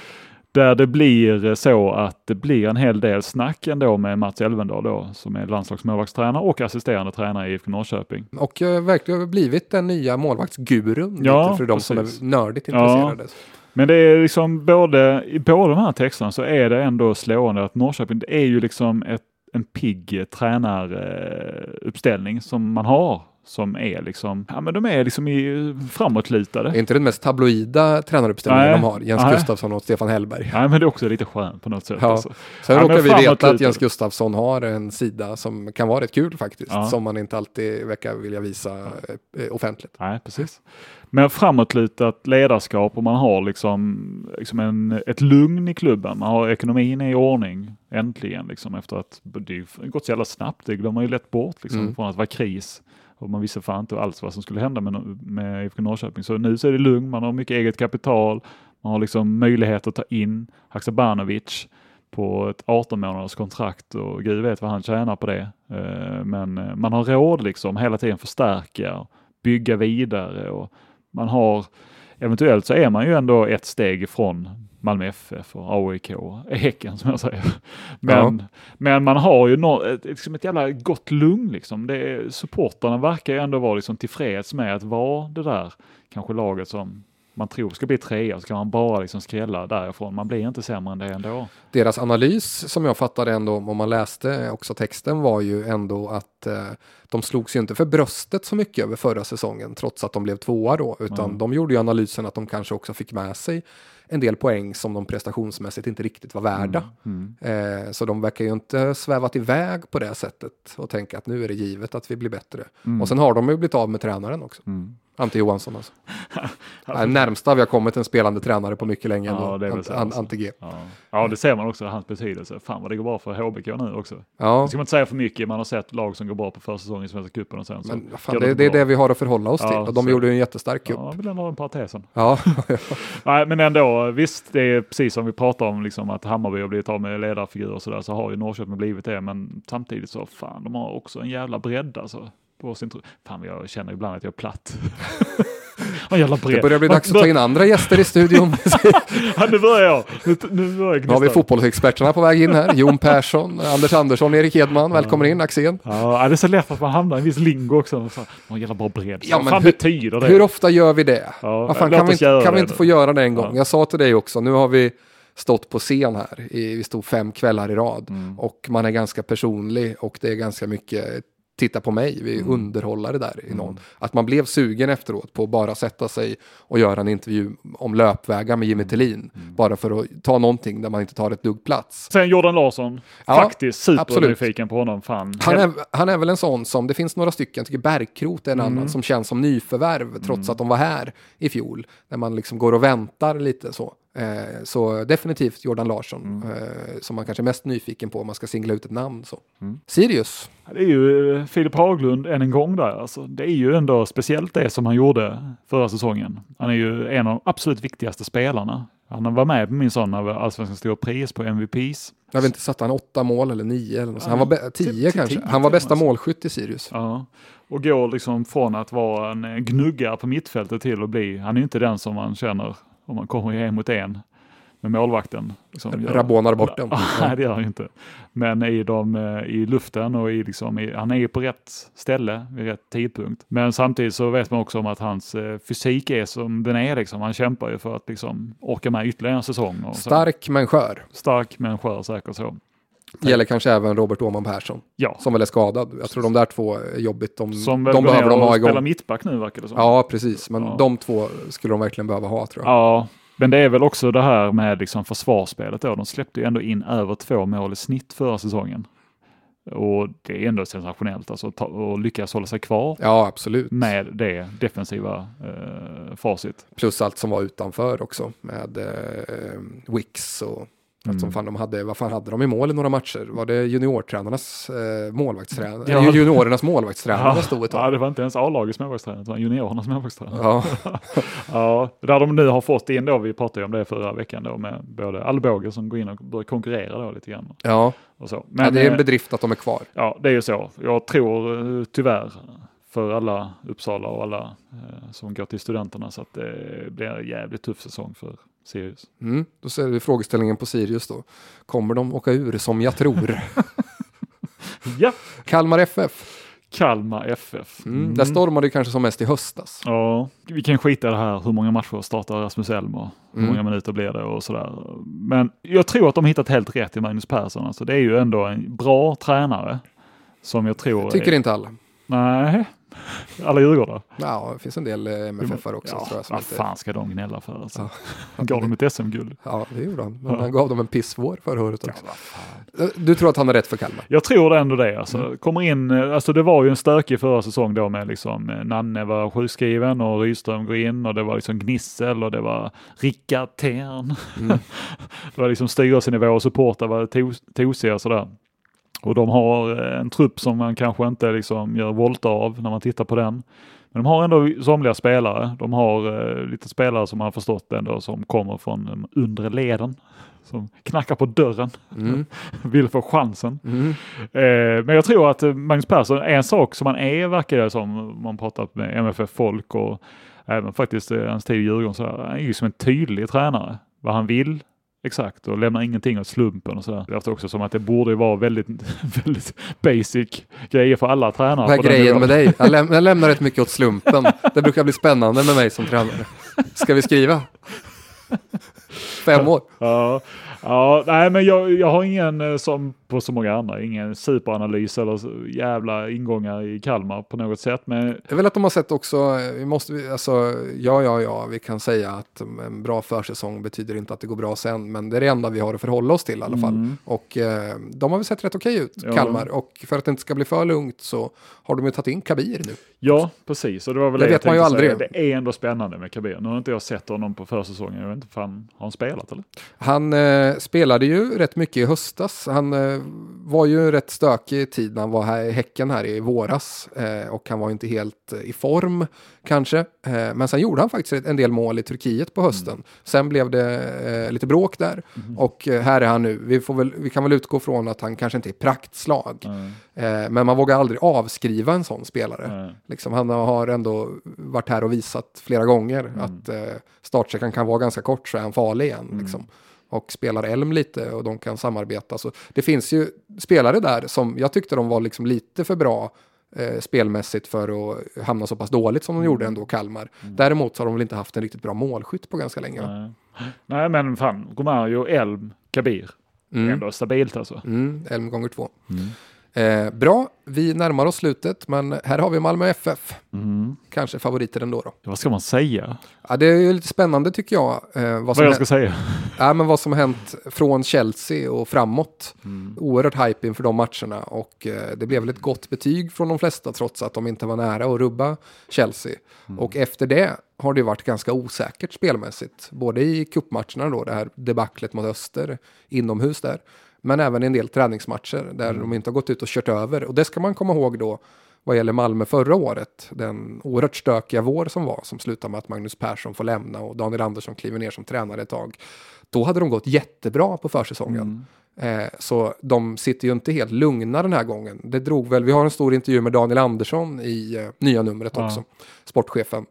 Där det blir så att det blir en hel del snack ändå med Mats Elvendal då, som är landslagsmålvaktstränare och assisterande tränare i IFK Norrköping. Och verkligen blivit den nya målvaktsgurun för de som är nördigt intresserade. Men det är liksom i båda de här texterna så är det ändå slående att Norrköping, det är ju liksom en pigg tränaruppställning som man har. Som är liksom, ja men de är liksom framåtlutade. Det är inte den mest tabloida tränaruppställningen de har, Jens Gustafsson och Stefan Hellberg. Nej, men det är också lite skönt på något sätt. Ja. Alltså. Sen råkar vi veta att Jens Gustafsson har en sida som kan vara rätt kul faktiskt, som man inte alltid verkar vilja visa offentligt. Nej, precis. Men framåtlutat ledarskap och man har liksom ett lugn i klubben. Man har ekonomin i ordning äntligen liksom, efter att det gått så jävla snabbt. Det glömmer man ju lätt bort liksom, från att vara kris. Och man visste fan inte alls vad som skulle hända med IFK Norrköping. Så nu så är det lugn, man har mycket eget kapital. Man har liksom möjlighet att ta in Haksabanovic på ett 18-månaders kontrakt och Gud vet vad han tjänar på det. Men man har råd liksom hela tiden förstärka och bygga vidare och man har, eventuellt så är man ju ändå ett steg ifrån Malmö FF och AIK och Häcken som jag säger. Men man har ju liksom ett jävla gott lugn liksom. Supportarna verkar ju ändå vara liksom tillfreds med att vara det där kanske laget som man tror ska bli 3, så kan man bara liksom skrälla därifrån. Man blir inte sämre än det ändå. Deras analys som jag fattade ändå, om man läste också texten, var ju ändå att de slogs ju inte för bröstet så mycket över förra säsongen, trots att de blev 2 då, utan de gjorde ju analysen att de kanske också fick med sig en del poäng som de prestationsmässigt inte riktigt var värda. Så de verkar ju inte svävat iväg på det sättet och tänka att nu är det givet att vi blir bättre. Och sen har de ju blivit av med tränaren också. Ante Johansson alltså. Närmsta vi har kommit en spelande tränare på mycket länge. Ante G. Ja, det ser man också, hans betydelse. Fan vad det går bra för HBK nu också. Ja. Det ska man inte säga för mycket. Man har sett lag som går bra på försäsongen i Svenska cupen och sen så. Men fan, det är det vi har att förhålla oss till. Och de gjorde ju en jättestark cup. Ja, vill ändå ha en partesen. Ja. Nej, men ändå, visst, det är precis som vi pratar om liksom, att Hammarby har blivit av med ledarfigurer och sådär, så har ju Norrköping blivit det, men samtidigt så fan, de har också en jävla bredd alltså. Fan, jag känner ibland att jag är platt. Det börjar bli dags att ta in andra gäster i studion. Ja, nu börjar jag. Nu har vi fotbollsexperterna på väg in här. Jon Persson, Anders Andersson, Erik Hedman. Välkommen in, Axén. Ja, det är så lätt att man hamnar i en viss lingo också. Man gillar bara bredd. Ja, men betyder det? Hur ofta gör vi det? Ja, kan vi inte få göra det en gång? Ja. Jag sa till dig också, nu har vi stått på scen här. Vi stod 5 kvällar i rad. Och man är ganska personlig och det är ganska mycket titta på mig, vi underhållare där i någon. Att man blev sugen efteråt på att bara sätta sig och göra en intervju om löpvägar med Jimmy Tillin. Bara för att ta någonting där man inte tar ett dugg plats. Sen Jordan Larsson, faktiskt supernyfiken på honom. Fan. Han är väl en sån som, det finns några stycken, jag tycker Bergkrot är en annan som känns som nyförvärv trots att de var här i fjol. När man liksom går och väntar lite så. Så definitivt Jordan Larsson som man kanske är mest nyfiken på om man ska singla ut ett namn så. Sirius. Det är ju Filip Haglund än en gång där. Alltså, det är ju ändå speciellt det som han gjorde förra säsongen. Han är ju en av de absolut viktigaste spelarna. Han var med på min sån av Allsvenskans stora pris på MVPs. Jag vet inte, satt han 8 mål eller 9 eller något. Han var 10 kanske. Han var bästa målskytt i Sirius. Ja. Och går liksom från att vara en gnuggare på mittfältet till att bli, han är ju inte den som man känner om man kommer en mot en med målvakten. Liksom, Rabonar bort den. Nej, det gör han inte. Men i luften och han är ju på rätt ställe vid rätt tidpunkt. Men samtidigt så vet man också om att hans fysik är som den är. Liksom. Han kämpar ju för att liksom, orka med ytterligare en säsong. Och stark men skör. Stark men skör, säkert så. Gäller kanske även Robert Åhman Persson. Ja. Som väl är skadad. Jag tror de där två är jobbigt. De behöver de ha igång. Spelar mittback nu verkar det som. Ja, precis. Men de två skulle de verkligen behöva ha, tror jag. Ja, men det är väl också det här med liksom försvarsspelet då. De släppte ju ändå in över 2 mål i snitt förra säsongen. Och det är ändå sensationellt alltså, och lyckas hålla sig kvar. Ja, absolut. Med det defensiva facit. Plus allt som var utanför också. Med Wicks och som fan vad fan hade de i mål i några matcher? Var det juniortränarnas målvaktstränare? Ja. Juniorernas målvaktstränare stod ett tag. Ja, det var inte ens A-lagets målvaktstränare, det var juniorernas målvaktstränare. Ja. Ja, där de nu har fått in då, vi pratade ju om det förra veckan då, med både Alboge som går in och börjar konkurrera då lite grann. Ja, och så. Men, det är en bedrift att de är kvar. Ja, det är ju så. Jag tror tyvärr för alla Uppsala och alla som går till studenterna så att det blir en jävligt tuff säsong för Sirius. Då ser vi frågeställningen på Sirius då. Kommer de åka ur som jag tror? Ja. Kalmar FF. Kalmar FF. Där stormade det kanske som mest i höstas. Ja, vi kan skita i det här hur många matcher startar Rasmus Elm och hur många minuter blir det och sådär. Men jag tror att de hittat helt rätt i Magnus Persson. Alltså, det är ju ändå en bra tränare som jag tror... Tycker inte alla. Nej, alla Djurgårdar. Ja, det finns en del MFF-are också. Ja, tror jag, som vad inte... fan ska de gnälla för? Alltså? Ja. Gav de ett SM-guld? Ja, det gjorde han. Men han gav dem en pissvår förra året också. Ja, Du tror att han är rätt för Kalmar? jag tror ändå det. Alltså. Kommer in, alltså det var ju en stökig förra säsong då med liksom Nanne var sjukskriven och Rydström går in och det var liksom Gnissel och det var Rickard Tern. Det var liksom styrelsenivå och supportar var tosiga och sådär. Och de har en trupp som man kanske inte liksom gör volta av när man tittar på den. Men de har ändå somliga spelare. De har lite spelare som man har förstått ändå som kommer från den undre leden. Som knackar på dörren. Vill få chansen. Men jag tror att Magnus Persson är en sak som man verkar det som man pratat med MFF-folk och även faktiskt hans tid i Djurgården. Så han är ju som en tydlig tränare. Vad han vill. Exakt, och lämnar ingenting åt slumpen och sådär. Det är också som att det borde vara väldigt, väldigt basic grejer för alla tränare. Vad är grejen med dig? Jag lämnar rätt mycket åt slumpen. Det brukar bli spännande med mig som tränare. Ska vi skriva? 5 år. Ja, nej men jag har ingen som på så många andra, ingen superanalys eller jävla ingångar i Kalmar på något sätt. Men... Jag vill att de har sett också, vi kan säga att en bra försäsong betyder inte att det går bra sen, men det är det enda vi har att förhålla oss till i alla fall. Och de har väl sett rätt okej ut, Kalmar. Och för att det inte ska bli för lugnt så har de ju tagit in Kabir nu. Ja, precis. Och det var väl det vet man ju aldrig. Säga. Det är ändå spännande med Kabir. Nu har inte jag sett honom på försäsongen. Jag vet inte, fan, har han spelat eller? Han spelade ju rätt mycket i höstas. Han var ju en rätt stökig tid när han var här i Häcken här i våras. Och han var inte helt i form kanske. Men sen gjorde han faktiskt en del mål i Turkiet på hösten. Sen blev det lite bråk där. Och här är han nu. Vi kan väl utgå från att han kanske inte är praktslag. Men man vågar aldrig avskriva en sån spelare. Liksom, han har ändå varit här och visat flera gånger att startsträckan kan vara ganska kort, så är han farlig igen. Liksom. Och spelar Elm lite och de kan samarbeta. Så det finns ju spelare där som jag tyckte de var liksom lite för bra spelmässigt för att hamna så pass dåligt som de gjorde ändå, Kalmar. Däremot så har de väl inte haft en riktigt bra målskytt på ganska länge. Nej men fan, Romario, Elm, Kabir. Ändå stabilt alltså. Elm gånger 2. Bra, vi närmar oss slutet, men här har vi Malmö FF. Kanske favoriter ändå då. Vad ska man säga? Ja, det är ju lite spännande tycker jag. Vad jag ska säga? Ja, men vad som har hänt från Chelsea och framåt. Oerhört hype inför de matcherna, och det blev väl ett gott betyg från de flesta trots att de inte var nära att rubba Chelsea. Och efter det har det varit ganska osäkert spelmässigt. Både i cupmatcherna då, det här debaclet mot Öster inomhus där. Men även en del träningsmatcher där de inte har gått ut och kört över. Och det ska man komma ihåg då vad gäller Malmö förra året. Den oerhört stökiga vår som slutar med att Magnus Persson får lämna och Daniel Andersson kliver ner som tränare ett tag. Då hade de gått jättebra på försäsongen. Så de sitter ju inte helt lugna den här gången. Det drog väl, vi har en stor intervju med Daniel Andersson i nya numret också, sportchefen.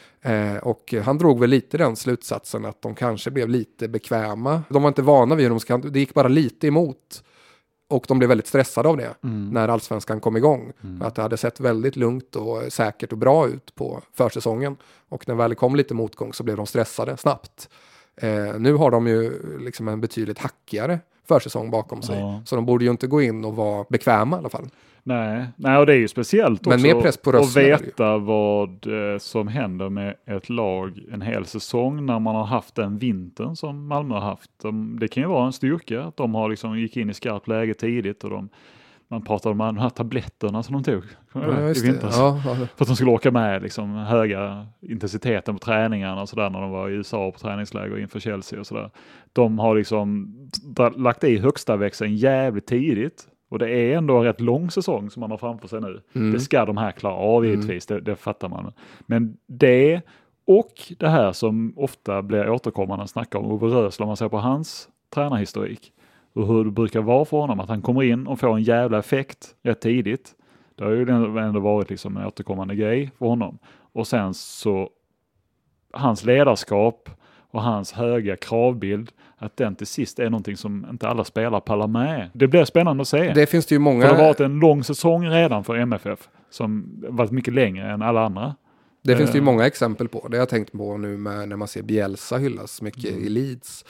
Och han drog väl lite den slutsatsen att de kanske blev lite bekväma. De var inte vana vid hur det gick bara lite emot. Och de blev väldigt stressade av det när allsvenskan kom igång. Att det hade sett väldigt lugnt och säkert och bra ut på försäsongen. Och när väl kom lite motgång så blev de stressade snabbt. Nu har de ju liksom en betydligt hackigare försäsong bakom sig. Så de borde ju inte gå in och vara bekväma i alla fall. Nej, och det är ju speciellt men också mer press på att veta vad som händer med ett lag en hel säsong när man har haft den vintern som Malmö har haft. Det kan ju vara en styrka att de har liksom gick in i skarpt läge tidigt, och man pratar om de här tabletterna som de tog i vintras. För att de skulle åka med liksom höga intensiteten på träningarna och sådär när de var i USA på träningsläger inför Chelsea och sådär. De har liksom lagt i högsta växeln jävligt tidigt. Och det är ändå en rätt lång säsong som man har framför sig nu. Det ska de här klara av givetvis, det fattar man. Men det och det här som ofta blir återkommande att snacka om Ove Rösler, om man ser på hans tränarhistorik och hur det brukar vara för honom, att han kommer in och får en jävla effekt rätt tidigt. Det har ju ändå varit liksom en återkommande grej för honom. Och sen så hans ledarskap och hans höga kravbild, att den till sist är någonting som inte alla spelare pallar med. Det blir spännande att se. Det finns det ju många... För det har varit en lång säsong redan för MFF som varit mycket längre än alla andra. Det finns det ju många exempel på. Det har jag tänkt på nu med när man ser Bielsa hyllas mycket i Leeds.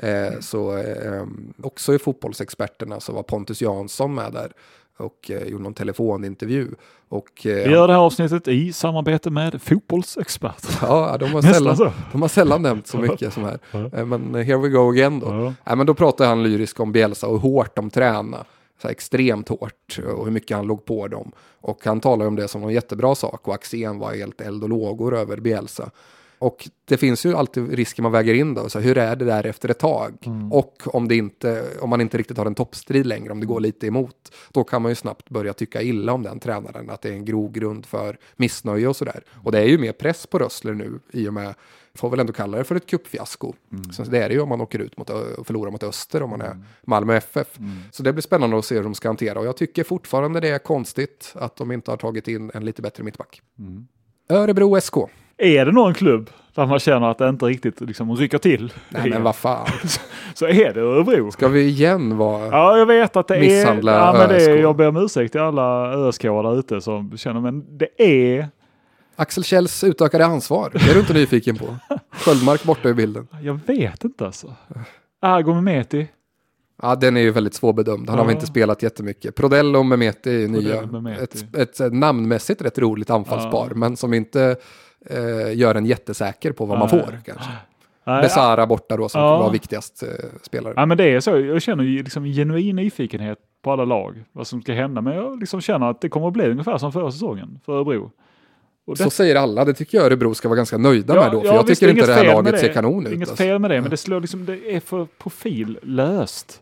Också i fotbollsexperterna så var Pontus Jansson med där och gjorde någon telefonintervju. Vi gör det här avsnittet i samarbete med fotbollsexperter. Ja, de har sällan nämnt så mycket som här. Men here we go again då. Men då pratade han lyriskt om Bielsa och hur hårt de tränar. Så extremt hårt och hur mycket han låg på dem. Och han talar om det som en jättebra sak och Axén var helt eld och lågor över Bielsa. Och det finns ju alltid risker man väger in då. Så hur är det där efter ett tag? Och om man inte riktigt har en toppstrid längre, om det går lite emot, då kan man ju snabbt börja tycka illa om den tränaren. Att det är en grogrund för missnöje och sådär. Och det är ju mer press på Rössler nu i och med, får väl ändå kalla det för ett kuppfiasko. Så det är det ju om man åker ut och förlorar mot Öster om man är Malmö FF. Så det blir spännande att se hur de ska hantera. Och jag tycker fortfarande det är konstigt att de inte har tagit in en lite bättre mittback. Örebro SK. Är det någon klubb där man känner att det inte riktigt liksom rycker till? Nej, men vad fan. Så är det Örebro. Ska vi igen vara Ja, jag vet att det misshandla är... Ja, men det är, ÖSK. jag ber om ursäkt till alla ÖSK där ute som känner, men det är... Axel Kjells utökade ansvar. Det är du inte nyfiken på. Sköldmark borta i bilden. Jag vet inte alltså. Argo Mehmeti. Ja, den är ju väldigt svårbedömd. Han har väl inte spelat jättemycket. Prodell och Mehmeti är nya. Mehmeti. Ett namnmässigt rätt roligt anfallspar. Men som inte gör en jättesäker på vad man får kanske. Besara borta då som var viktigast spelare. Ja, men det är så. Jag känner ju liksom genuin nyfikenhet på alla lag. Vad som ska hända. Men jag liksom känner att det kommer att bli ungefär som förra säsongen för Örebro. Så säger alla. Det tycker jag Örebro ska vara ganska nöjda med då. För jag tycker inte det här laget ser kanon ut. Inget fel med det. Men det slår liksom, det är för profillöst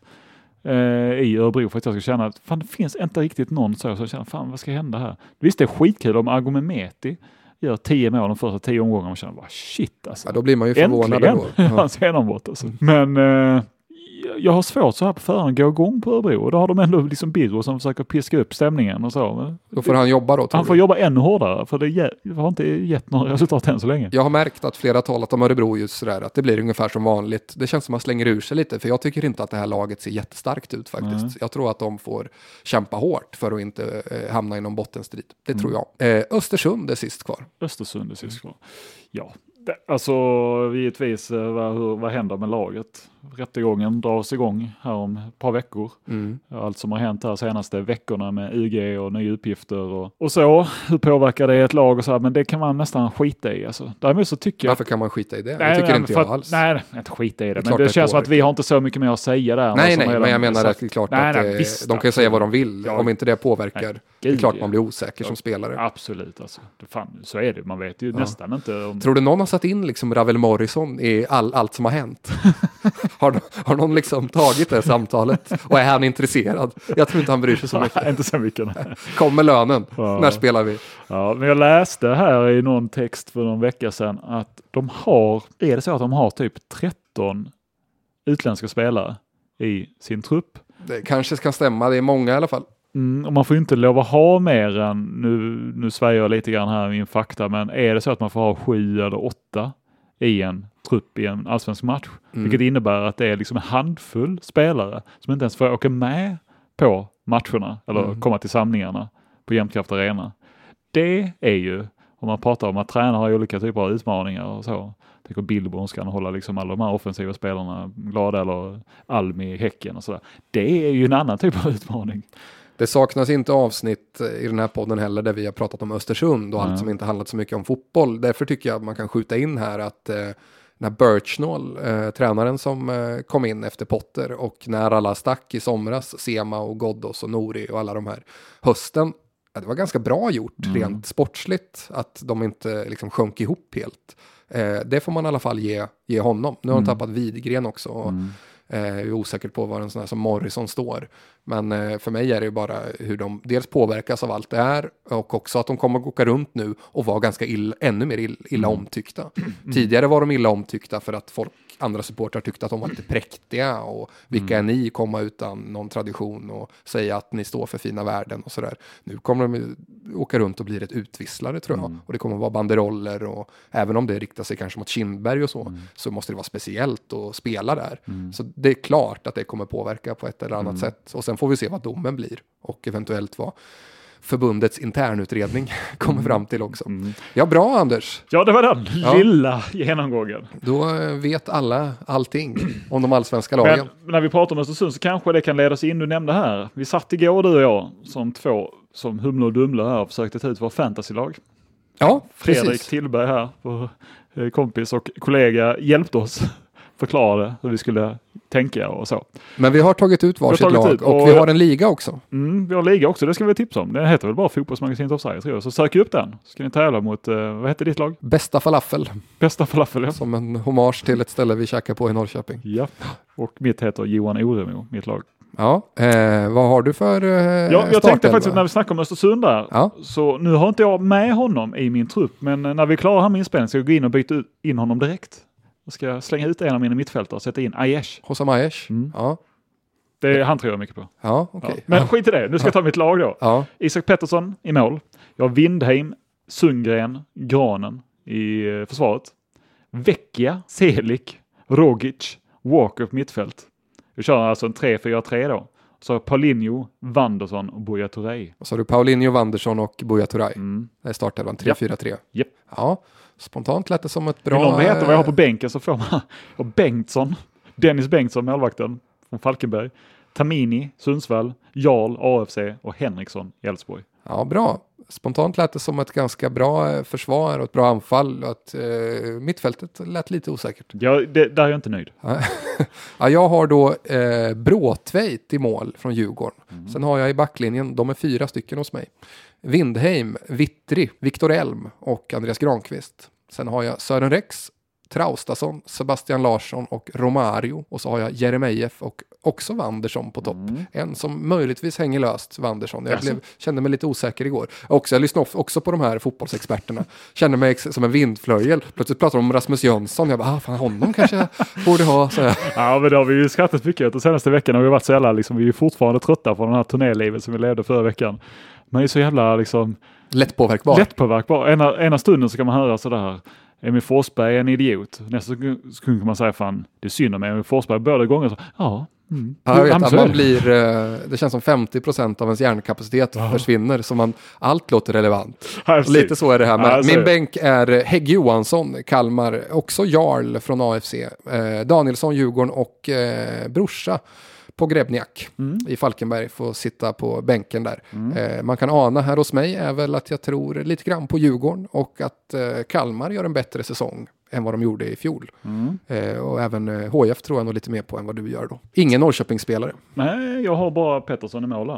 i Örebro för att jag ska känna att fan, det finns inte riktigt någon så jag känner, fan vad ska hända här? Visst, det är skitkul om Argo Mehmeti gör 10 mål de första 10 omgångarna och känner bara shit alltså. Ja, då blir man ju förvånad äntligen hans genombrott alltså. Men jag har svårt så här på förhand att gå igång på Örebro och då har de ändå liksom Birro som försöker piska upp stämningen och så. Då får han jobba då, tror han får jobba ännu hårdare för det har inte gett några resultat än så länge. Jag har märkt att flera talat om Örebro just sådär, att det blir ungefär som vanligt. Det känns som att man slänger ur sig lite, för jag tycker inte att det här laget ser jättestarkt ut faktiskt. Jag tror att de får kämpa hårt för att inte hamna i någon bottenstrid. Det tror jag. Östersund är sist kvar. Östersund är sist kvar. Ja. Alltså givetvis vad händer med laget? Rättegången dras igång här om ett par veckor. Allt som har hänt här senaste veckorna med UG och nya uppgifter och så. Hur påverkar det ett lag och så här, men det kan man nästan skita i alltså. Däremot så tycker jag... Varför kan man skita i det? Det tycker inte jag alls. Nej, inte skita i det. Men det känns som att vi har inte så mycket mer att säga där. Nej, men jag menar att det är klart att de kan säga vad de vill. Om inte det påverkar, det är klart man blir osäker som spelare. Absolut alltså. Så är det. Man vet ju nästan inte om... Tror du någon har satt in liksom Ravel Morrison i allt som har hänt? Har någon liksom tagit det samtalet och är han intresserad? Jag tror inte han bryr sig så mycket. Inte så mycket. Kommer lönen? När spelar vi? Ja, men jag läste här i någon text för någon vecka sedan att är det så att de har typ 13 utländska spelare i sin trupp? Det kanske ska stämma, det är många i alla fall. Och man får inte lov att ha mer än, nu svär jag lite grann här i min fakta, men är det så att man får ha 7 eller 8 i en trupp i en allsvensk match, vilket innebär att det är liksom en handfull spelare som inte ens får åka med på matcherna eller komma till samlingarna på Jämtkraft Arena. Det är ju, om man pratar om att tränare har olika typer av utmaningar och så. Tänk Billborn ska hålla liksom alla de här offensiva spelarna glada, eller Almi, Häcken och sådär. Det är ju en annan typ av utmaning. Det saknas inte avsnitt i den här podden heller där vi har pratat om Östersund och allt som inte handlat så mycket om fotboll. Därför tycker jag att man kan skjuta in här att när Birchnall, tränaren som kom in efter Potter och när alla stack i somras, Sema och Ghoddos och Nouri och alla de här hösten, det var ganska bra gjort rent sportsligt att de inte liksom sjönk ihop helt. Det får man i alla fall ge honom. Nu har han tappat Widgren också och jag är osäker på var en sån här som Morrison står. Men för mig är det ju bara hur de dels påverkas av allt det här och också att de kommer att åka runt nu och vara ganska ännu mer illa omtyckta. Tidigare var de illa omtyckta för att andra supportrar tyckte att de var lite präktiga och vilka är ni, komma utan någon tradition och säga att ni står för fina värden och sådär. Nu kommer de åka runt och bli ett utvisslare tror jag. Och det kommer att vara banderoller och även om det riktar sig kanske mot Kindberg och så måste det vara speciellt att spela där. Så det är klart att det kommer påverka på ett eller annat sätt. Och sen får vi se vad domen blir och eventuellt vad förbundets internutredning kommer fram till också. Ja, bra Anders. Ja, det var den lilla genomgången. Då vet alla allting om de allsvenska lagen. Men när vi pratar om Östersund så kanske det kan leda oss in, du nämnde här. Vi satt igår, du och jag, som två som humlor och dumlor här och försökte ta ut vår fantasylag. Ja, Fredrik precis. Tillberg här, vår kompis och kollega, hjälpte oss förklarade hur vi skulle tänka och så. Men vi har tagit ut varsitt lag och vi har en liga också. Vi har en liga också, det ska vi tipsa om. Den heter väl bara Fotbollsmagasinet Offside, tror jag. Så sök upp den. Ska ni tävla mot, vad heter ditt lag? Bästa falafel. Bästa falafel, ja. Som en hommage till ett ställe vi käkar på i Norrköping. Ja, och mitt heter Johan Oremo, mitt lag. Ja, vad har du för jag tänkte faktiskt att när vi snackar om Östersund där, så nu har inte jag med honom i min trupp, men när vi klarar här med inspelningen ska jag gå in och byta in honom direkt. Jag ska slänga ut en av mina mittfältare och sätta in Aiesh. Hosam Aiesh? Ja. Han tror jag mycket på. Ja, okej. Ja. Men skit i det, nu ska jag ta mitt lag då. Ja. Isak Pettersson i mål. Jag har Windheim, Sundgren, Granen i försvaret. Vecchia, Selik, Rogic, Walker på mittfält. Vi kör alltså en 3-4-3 då. Så Paulinho, Wanderson och Buya Turay. Och så har du Paulinho, Wanderson och Buya Turay. Det är startelvan, 3-4-3. Yep. Ja, spontant lät det som ett bra... Vill någon veta vad jag har på bänken så får man... Och Bengtsson, Dennis Bengtsson, målvakten från Falkenberg. Tamini, Sundsvall, Jarl, AFC och Henriksson, Elfsborg. Ja, bra. Spontant lät det som ett ganska bra försvar och ett bra anfall. Och att mittfältet lät lite osäkert. Ja, där är jag inte nöjd. Ja, jag har då Bråtveit i mål från Djurgården. Sen har jag i backlinjen, de är 4 stycken hos mig. Windheim, Vittri, Viktor Elm och Andreas Granqvist. Sen har jag Sören Rex, Traustason, Sebastian Larsson och Romario. Och så har jag Jeremejeff och också Wanderson på topp. En som möjligtvis hänger löst, Wanderson. Jag kände mig lite osäker igår. Jag lyssnade också på de här fotbollsexperterna. Kände mig som en vindflöjel. Plötsligt pratar de om Rasmus Jönsson. Jag bara, fan honom kanske jag borde ha. Så jag. Ja, men då har vi ju skrattat mycket. Och senaste veckan har vi varit så jävla, liksom, vi är fortfarande trötta på den här turnélivet som vi levde förra veckan. Man är så jävla liksom... Lättpåverkbar. Ena stunden så kan man höra sådär. Emil Forsberg är en idiot. Nästa sekund kan man säga, fan, det är synd om Emil Forsberg. Båda gånger så, ja, jag vet att man blir, det känns som 50% av ens hjärnkapacitet försvinner, så allt låter relevant. Lite så är det här. Men min bänk är Hägg Johansson, Kalmar, också Jarl från AFC, Danielsson, Djurgården och Brorsa på Grebniak i Falkenberg får sitta på bänken där. Man kan ana här hos mig är väl att jag tror lite grann på Djurgården och att Kalmar gör en bättre säsong än vad de gjorde i fjol. Och även HF tror jag nog lite mer på än vad du gör då. Ingen Norrköpingsspelare. Nej, jag har bara Pettersson i mål.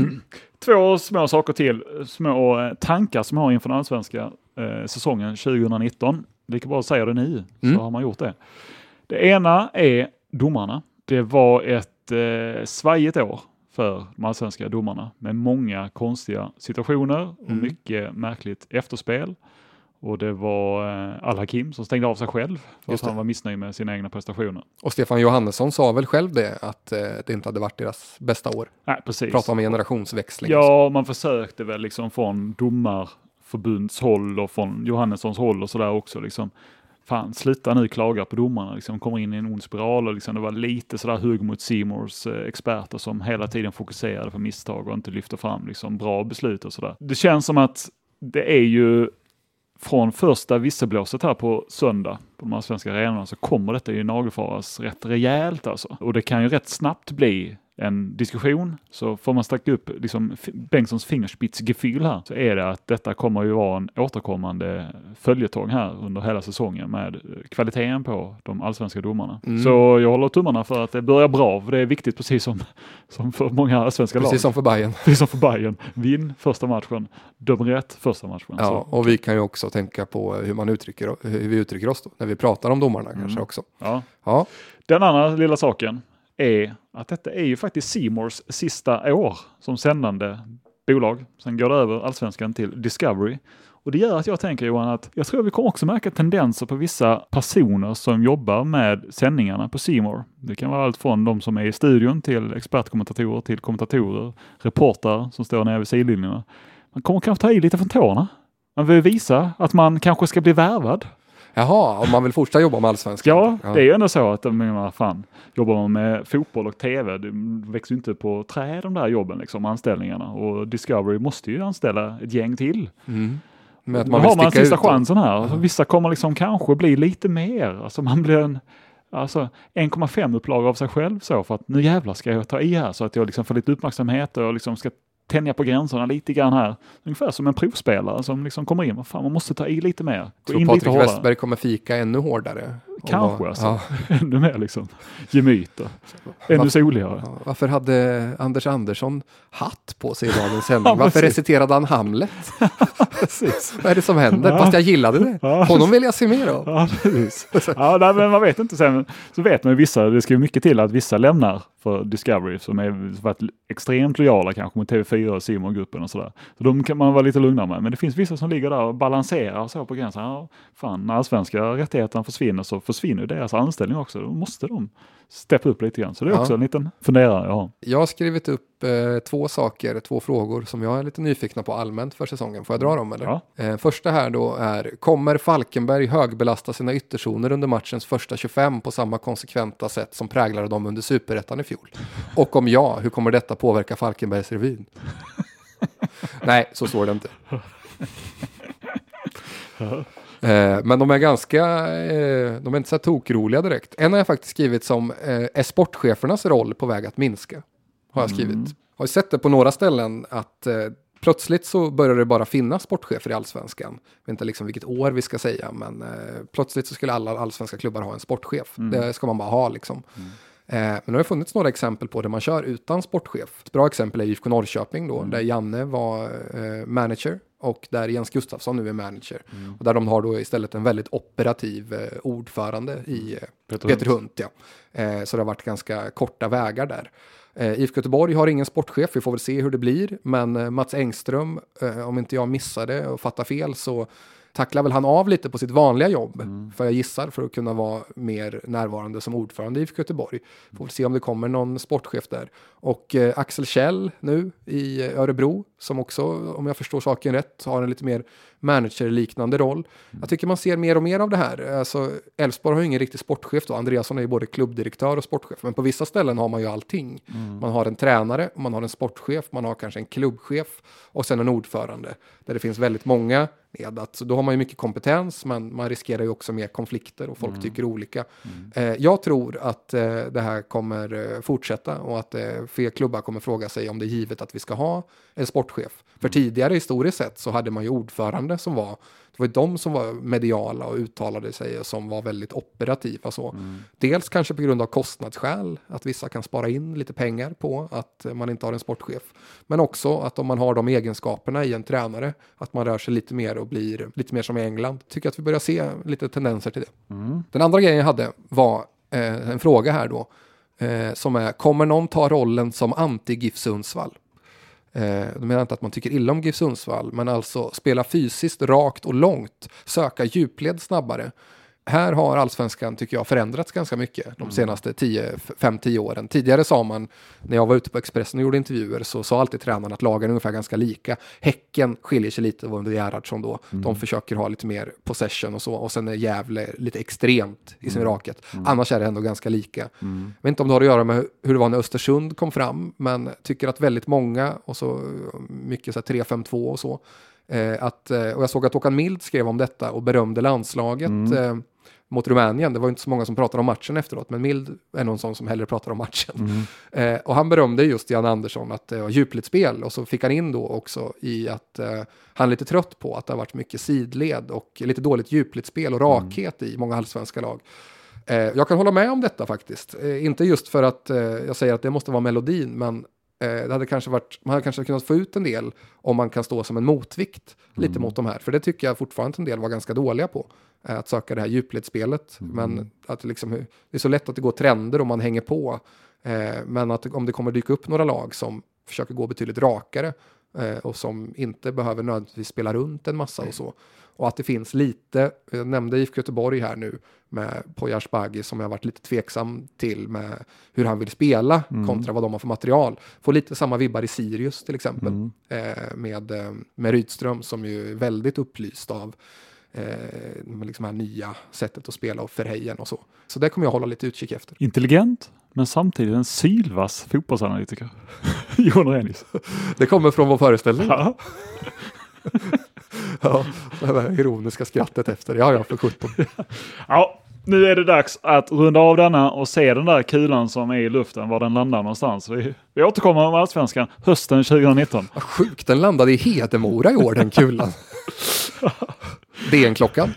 2 små saker till, små tankar som jag har inför den allsvenska säsongen 2019. Lika bra att säga det nu, så har man gjort det. Det ena är domarna. Det var ett svajigt år för de allsvenska domarna med många konstiga situationer och mycket märkligt efterspel. Och det var Al-Hakim som stängde av sig själv för att han var missnöjd med sina egna prestationer. Och Stefan Johannesson sa väl själv det, att det inte hade varit deras bästa år. Nej, precis. Prata om generationsväxling. Ja, man försökte väl liksom från domarförbunds håll och från Johannessons håll och sådär också liksom. Fan, sluta nu klaga på domarna. Liksom, kommer in i en ond spiral och liksom, det var lite sådär hugg mot Seymours experter som hela tiden fokuserade på misstag och inte lyfte fram liksom, bra beslut och sådär. Det känns som att det är ju från första visselblåset här på söndag på de här svenska arenorna så kommer detta ju nagelfaras rätt rejält alltså. Och det kan ju rätt snabbt bli en diskussion, så får man stacka upp liksom Bengtssons fingerspitzgefühl här, så är det att detta kommer ju vara en återkommande följetong här under hela säsongen med kvaliteten på de allsvenska domarna. Så jag håller tummarna för att det börjar bra, för det är viktigt precis som för många allsvenska lag. Precis som för Bayern. Precis som för Bayern. Vinn första matchen, döm rätt första matchen. Ja, så. Och vi kan ju också tänka på hur vi uttrycker oss då, när vi pratar om domarna kanske också. Ja. Den andra lilla saken är att detta är ju faktiskt Seymours sista år som sändande bolag. Sen går det över allsvenskan till Discovery. Och det gör att jag tänker, Johan, att jag tror att vi kommer också märka tendenser på vissa personer som jobbar med sändningarna på C More. Det kan vara allt från de som är i studion till expertkommentatorer till kommentatorer, reportrar som står nere vid sidlinjerna. Man kommer kanske ta i lite från tårna. Man vill visa att man kanske ska bli värvad. Jaha, om man vill fortsätta jobba med allsvenskan. Ja, det är ju ändå så att jobbar man med fotboll och tv, det växer ju inte på trä de där jobben, liksom, anställningarna. Och Discovery måste ju anställa ett gäng till. Men att Då man vill har man sticka sista ut chansen här. Alltså, vissa kommer liksom kanske bli lite mer. Alltså man blir 1,5 upplaga av sig själv så, för att nu jävlar ska jag ta i här så att jag liksom får lite uppmärksamhet och jag liksom ska tänja på gränserna lite grann här. Ungefär som en provspelare som liksom kommer in. Man måste ta i lite mer. Gå tror in Patrik lite Westberg kommer fika ännu hårdare. Kanske ännu mer liksom. Gemyter. Ännu soligare. Ja, varför hade Anders Andersson hatt på sig i dagens sändning? Varför reciterade han Hamlet? Vad är det som händer? Fast jag gillade det. Honom vill jag se mer av. Ja, precis. Men man vet inte. Sen så vet man ju vissa, det ska ju mycket till att vissa lämnar för Discovery som är varit extremt lojala kanske mot TV4 och Simon-gruppen och sådär. Så de kan man vara lite lugnare med. Men det finns vissa som ligger där och balanserar så på gränsen. Ja, fan, när allsvenska rättigheterna försvinner så försvinner deras anställning också. Då måste de steppa upp lite grann. Så det är också en liten funderare jag har. Jag har skrivit upp två frågor som jag är lite nyfikna på allmänt för säsongen. Får jag dra dem eller? Ja. Första här då är, kommer Falkenberg högbelasta sina ytterzoner under matchens första 25 på samma konsekventa sätt som präglade dem under Superettan i fjol? Och om ja, hur kommer detta påverka Falkenbergs revyn? Nej, så står det inte. Men de är de är inte så tokroliga direkt. En har jag faktiskt skrivit som är sportchefernas roll på väg att minska. Har jag skrivit. Har ju sett det på några ställen att plötsligt så börjar det bara finnas sportchefer i allsvenskan. Jag vet inte liksom vilket år vi ska säga, men plötsligt så skulle alla allsvenska klubbar ha en sportchef. Det ska man bara ha liksom. Men det har funnits några exempel på där man kör utan sportchef. Ett bra exempel är IFK Norrköping då, där Janne var manager och där Jens Gustafsson nu är manager. Och där de har då istället en väldigt operativ ordförande i Peter Hunt. Ja. Så det har varit ganska korta vägar där. IFK Göteborg har ingen sportchef, vi får väl se hur det blir. Men Mats Engström, om inte jag missade och fattar fel, så tacklar väl han av lite på sitt vanliga jobb. För jag gissar för att kunna vara mer närvarande som ordförande i IFK Göteborg. Får se om det kommer någon sportchef där. Och Axel Kjell nu i Örebro, som också, om jag förstår saken rätt, har en lite mer manager-liknande roll. Jag tycker man ser mer och mer av det här. Alltså, Elfsborg har ju ingen riktig sportchef då. Andreasson är ju både klubbdirektör och sportchef. Men på vissa ställen har man ju allting. Man har en tränare, man har en sportchef, man har kanske en klubbchef och sen en ordförande. Där det finns väldigt många med. Så då har man ju mycket kompetens, men man riskerar ju också mer konflikter och folk tycker olika. Jag tror att det här kommer fortsätta och att fler klubbar kommer fråga sig om det är givet att vi ska ha en sportchef. För tidigare historiskt sett så hade man ju ordförande som var, det var ju de som var mediala och uttalade sig och som var väldigt operativa så. Dels kanske på grund av kostnadsskäl, att vissa kan spara in lite pengar på att man inte har en sportchef. Men också att om man har de egenskaperna i en tränare, att man rör sig lite mer och blir lite mer som i England. Tycker att vi börjar se lite tendenser till det. Den andra grejen jag hade var en fråga här då. Som är, kommer någon ta rollen som anti-GIF Sundsvall? De menar inte att man tycker illa om GIF Sundsvall, men alltså spela fysiskt, rakt och långt, söka djupled snabbare. Här har allsvenskan, tycker jag, förändrats ganska mycket de senaste 5-10 åren. Tidigare sa man, när jag var ute på Expressen och gjorde intervjuer, så sa alltid tränaren att lagen är ungefär ganska lika. Häcken skiljer sig lite under Gerhardsson då. De försöker ha lite mer possession och så. Och sen är Gävle lite extremt i sin raket. Annars är det ändå ganska lika. Jag vet inte om det har att göra med hur det var när Östersund kom fram, men tycker att väldigt många, och så mycket så här 3-5-2 och så, och jag såg att Håkan Mild skrev om detta och berömde landslaget mot Rumänien. Det var inte så många som pratade om matchen efteråt, men Mild är någon sån som hellre pratar om matchen. Och han berömde just Jan Andersson att det var djupledsspel, och så fick han in då också i att han är lite trött på att det har varit mycket sidled och lite dåligt djupledsspel och rakhet i många allsvenska lag. Jag kan hålla med om detta faktiskt. Inte just för att jag säger att det måste vara melodin, men det hade kanske varit, man hade kanske kunnat få ut en del om man kan stå som en motvikt lite mot de här. För det tycker jag fortfarande en del var ganska dåliga på. Att söka det här djupledsspelet. Men att liksom, det är så lätt att det går trender om man hänger på. Men att om det kommer dyka upp några lag som försöker gå betydligt rakare, och som inte behöver nödvändigtvis spela runt en massa och så. Och att det finns lite, jag nämnde IFK Göteborg här nu med Poya Asbaghi som jag har varit lite tveksam till med hur han vill spela kontra vad de har för material. Får lite samma vibbar i Sirius till exempel med Rydström som ju är väldigt upplyst av liksom här nya sättet att spela och Verheyen och så. Så det kommer jag hålla lite utkik efter. Intelligent, men samtidigt en sylvass fotbollsanalytiker. Jon Renius. Det kommer från vår föreställning. Ja. Ja, det här ironiska skrattet efter. Ja, för 17. Ja, nu är det dags att runda av denna och se den där kulan som är i luften, var den landar någonstans. Vi återkommer med Allsvenskan hösten 2019. Vad sjukt, den landade i Hedemora i år, den kulan. DN-klockan.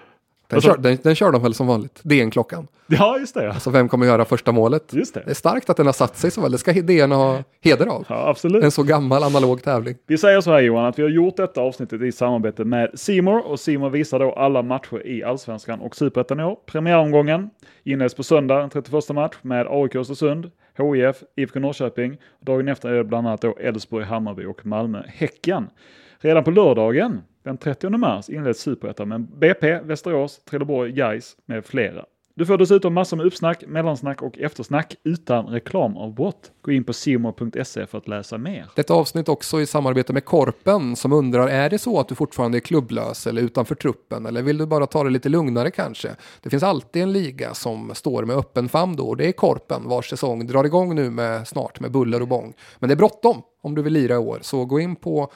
Den kör de väl som vanligt. DN-klockan. Ja, just det. Alltså vem kommer göra första målet? Just det. Det är starkt att den har satt sig så väl. Det ska DN ha heder av. Ja, absolut. En så gammal analog tävling. Vi säger så här Johan, att vi har gjort detta avsnittet i samarbete med C More och C More visar då alla matcher i Allsvenskan och Superettan i år. Premiäromgången inleds på söndag, den 31 match med AIK Östersund, HIF, IFK Norrköping. Dagen efter är det bland annat då Elfsborg, Hammarby och Malmö Häcken. Redan på lördagen, den 30 mars, inleds Superettan med BP, Västerås, Trelleborg, Gais med flera. Du får dessutom massor med uppsnack, mellansnack och eftersnack utan reklamavbrott. Gå in på simor.se för att läsa mer. Detta avsnitt också i samarbete med Korpen som undrar, är det så att du fortfarande är klubblös eller utanför truppen eller vill du bara ta det lite lugnare kanske? Det finns alltid en liga som står med öppen famn då och det är Korpen vars säsong drar igång nu snart med buller och bång. Men det är bråttom om du vill lira i år, så gå in på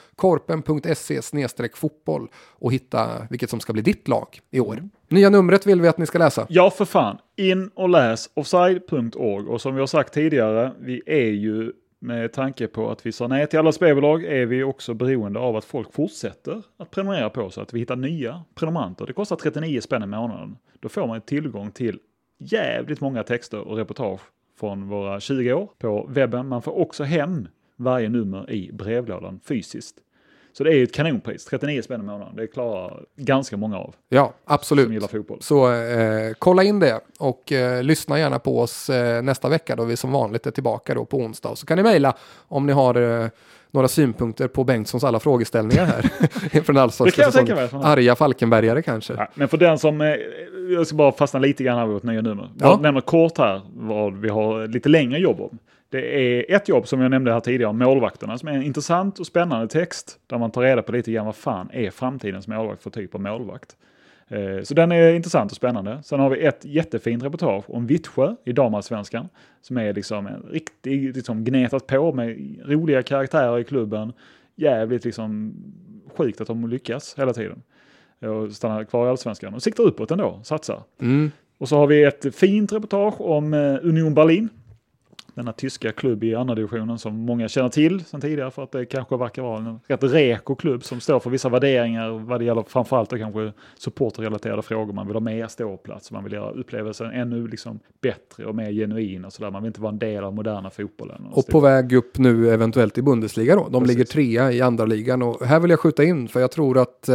korpen.se/fotboll och hitta vilket som ska bli ditt lag i år. Nya numret vill vi att ni ska läsa. Ja, för fan. In och läs offside.org. Och som vi har sagt tidigare, vi är ju med tanke på att vi sa nej till alla spelbolag är vi också beroende av att folk fortsätter att prenumerera på så att vi hittar nya prenumeranter. Det kostar 39 spänn i månaden. Då får man tillgång till jävligt många texter och reportage från våra 20 år på webben. Man får också hem varje nummer i brevlådan fysiskt. Så det är ju ett kanonpris, 39 spänn i månaden. Det klarar ganska många av. Ja, absolut. Som gillar fotboll. Så kolla in det och lyssna gärna på oss nästa vecka då vi som vanligt är tillbaka då på onsdag. Så kan ni mejla om ni har några synpunkter på Bengtssons alla frågeställningar här. Från allsvenska säsongen. Arga Falkenbergare kanske. Ja, men för den som, jag ska bara fastna lite grann här vid vårt nya nummer. Jag nämner kort här vad vi har lite längre jobb om. Det är ett jobb som jag nämnde här tidigare om målvakterna som är en intressant och spännande text där man tar reda på lite grann vad fan är framtidens målvakt för typ av målvakt. Så den är intressant och spännande. Sen har vi ett jättefint reportage om Vittsjö i damallsvenskan som är liksom en riktigt liksom gnetat på med roliga karaktärer i klubben. Jävligt liksom sjukt att de lyckas hela tiden. Och stannar kvar i allsvenskan och siktar uppåt ändå, satsar. Och så har vi ett fint reportage om Union Berlin. Denna tyska klubb i andra divisionen som många känner till sedan tidigare för att det kanske verkar vara en rätt reko klubb som står för vissa värderingar vad det gäller framförallt och kanske supporterrelaterade frågor. Man vill ha mer ståplats, man vill göra upplevelsen ännu liksom bättre och mer genuin och sådär. Man vill inte vara en del av moderna fotbollen. Och på väg upp nu eventuellt i Bundesliga då. De ligger 3 i andra ligan och här vill jag skjuta in för jag tror att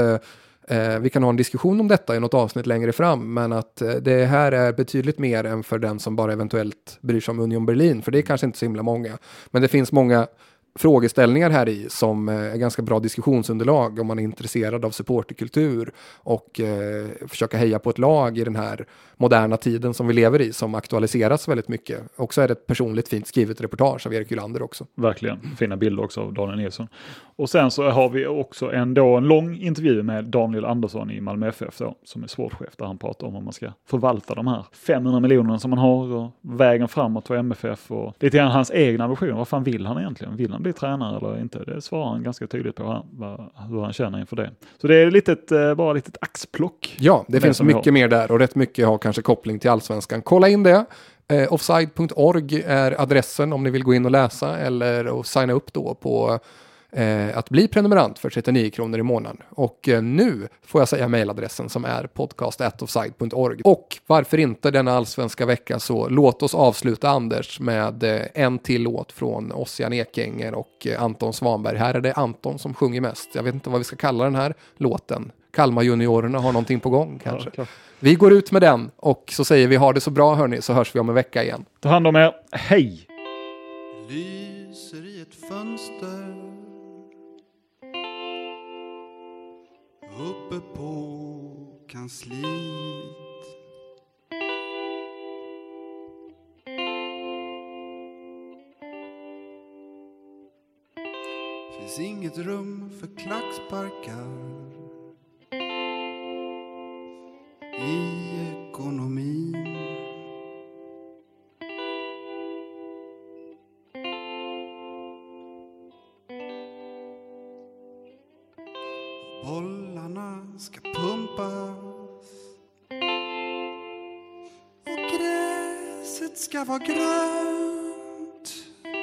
vi kan ha en diskussion om detta i något avsnitt längre fram, men att det här är betydligt mer än för den som bara eventuellt bryr sig om Union Berlin, för det är kanske inte så himla många. Men det finns många frågeställningar här i som är ganska bra diskussionsunderlag om man är intresserad av supporterkultur och försöka heja på ett lag i den här moderna tiden som vi lever i som aktualiseras väldigt mycket. Och så är det ett personligt fint skrivet reportage av Erik Hylander också. Verkligen, fina bilder också av Daniel Nilsson. Och sen så har vi också en lång intervju med Daniel Andersson i Malmö FF då, som är sportchef där han pratar om hur man ska förvalta de här 500 miljonerna som man har och vägen framåt för MFF och lite grann hans egna vision. Vad fan vill han egentligen? Vill han bli tränare eller inte? Det svarar han ganska tydligt på hur han känner inför det. Så det är bara ett axplock. Ja, det finns mycket mer där och rätt mycket har kanske koppling till allsvenskan. Kolla in det. Offside.org är adressen om ni vill gå in och läsa eller och signa upp då på att bli prenumerant för 39 kronor i månaden. Och nu får jag säga mejladressen som är podcast@offside.org. Och varför inte denna allsvenska vecka så låt oss avsluta Anders med en till låt från Ossian Ekenger och Anton Svanberg. Här är det Anton som sjunger mest. Jag vet inte vad vi ska kalla den här låten. Kalmar juniorerna har någonting på gång kanske. Ja, vi går ut med den och så säger vi ha det så bra hörni, så hörs vi om en vecka igen. Ta hand om er. Hej! Lyser i ett fönster uppe på kansliet. Finns inget rum för klacksparkar i ekonomin. Bollarna ska pumpas och gräset ska vara grönt.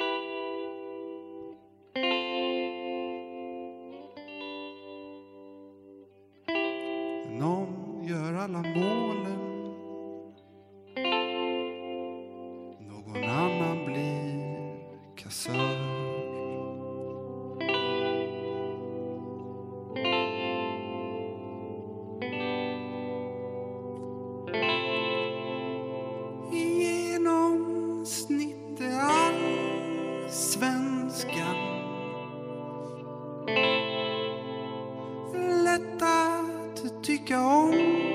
Någon gör alla målen, någon annan blir kassör. Genomsnitt är all svenskan lätt att tycka om.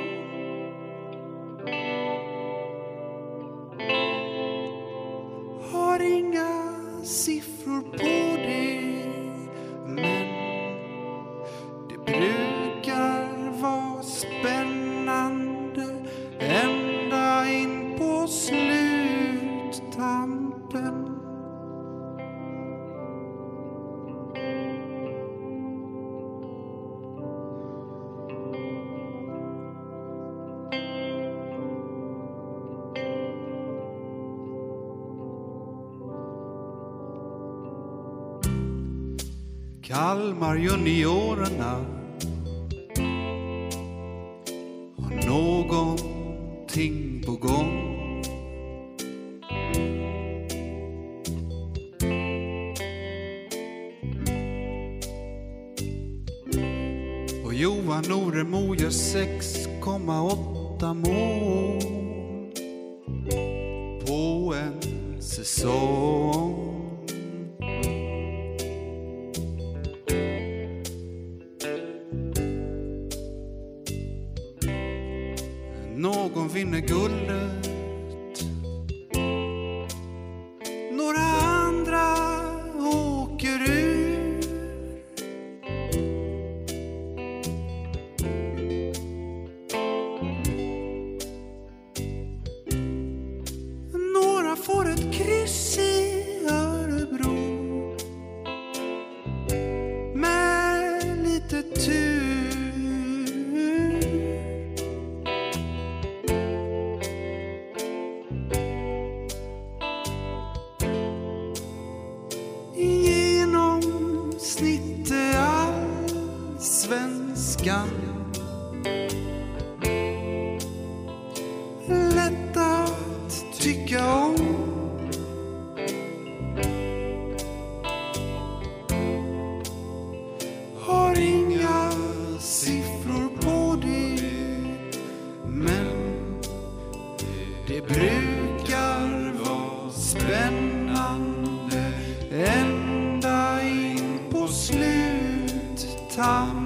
Har inga siffror på det, men det brukar vara spännande ända in på sluttampen. Kalmar juniorerna har någonting på gång. Och Johan Oremo gör 6,8 mål på en säsong. Någon vinner guldet, några andra åker ur. Några får ett kryss i Örebro med lite tur. Genomsnitt är all svenskan lätt att tycka om. Har inga siffror på det, men det brukar vara spännande ända in på sluttampen.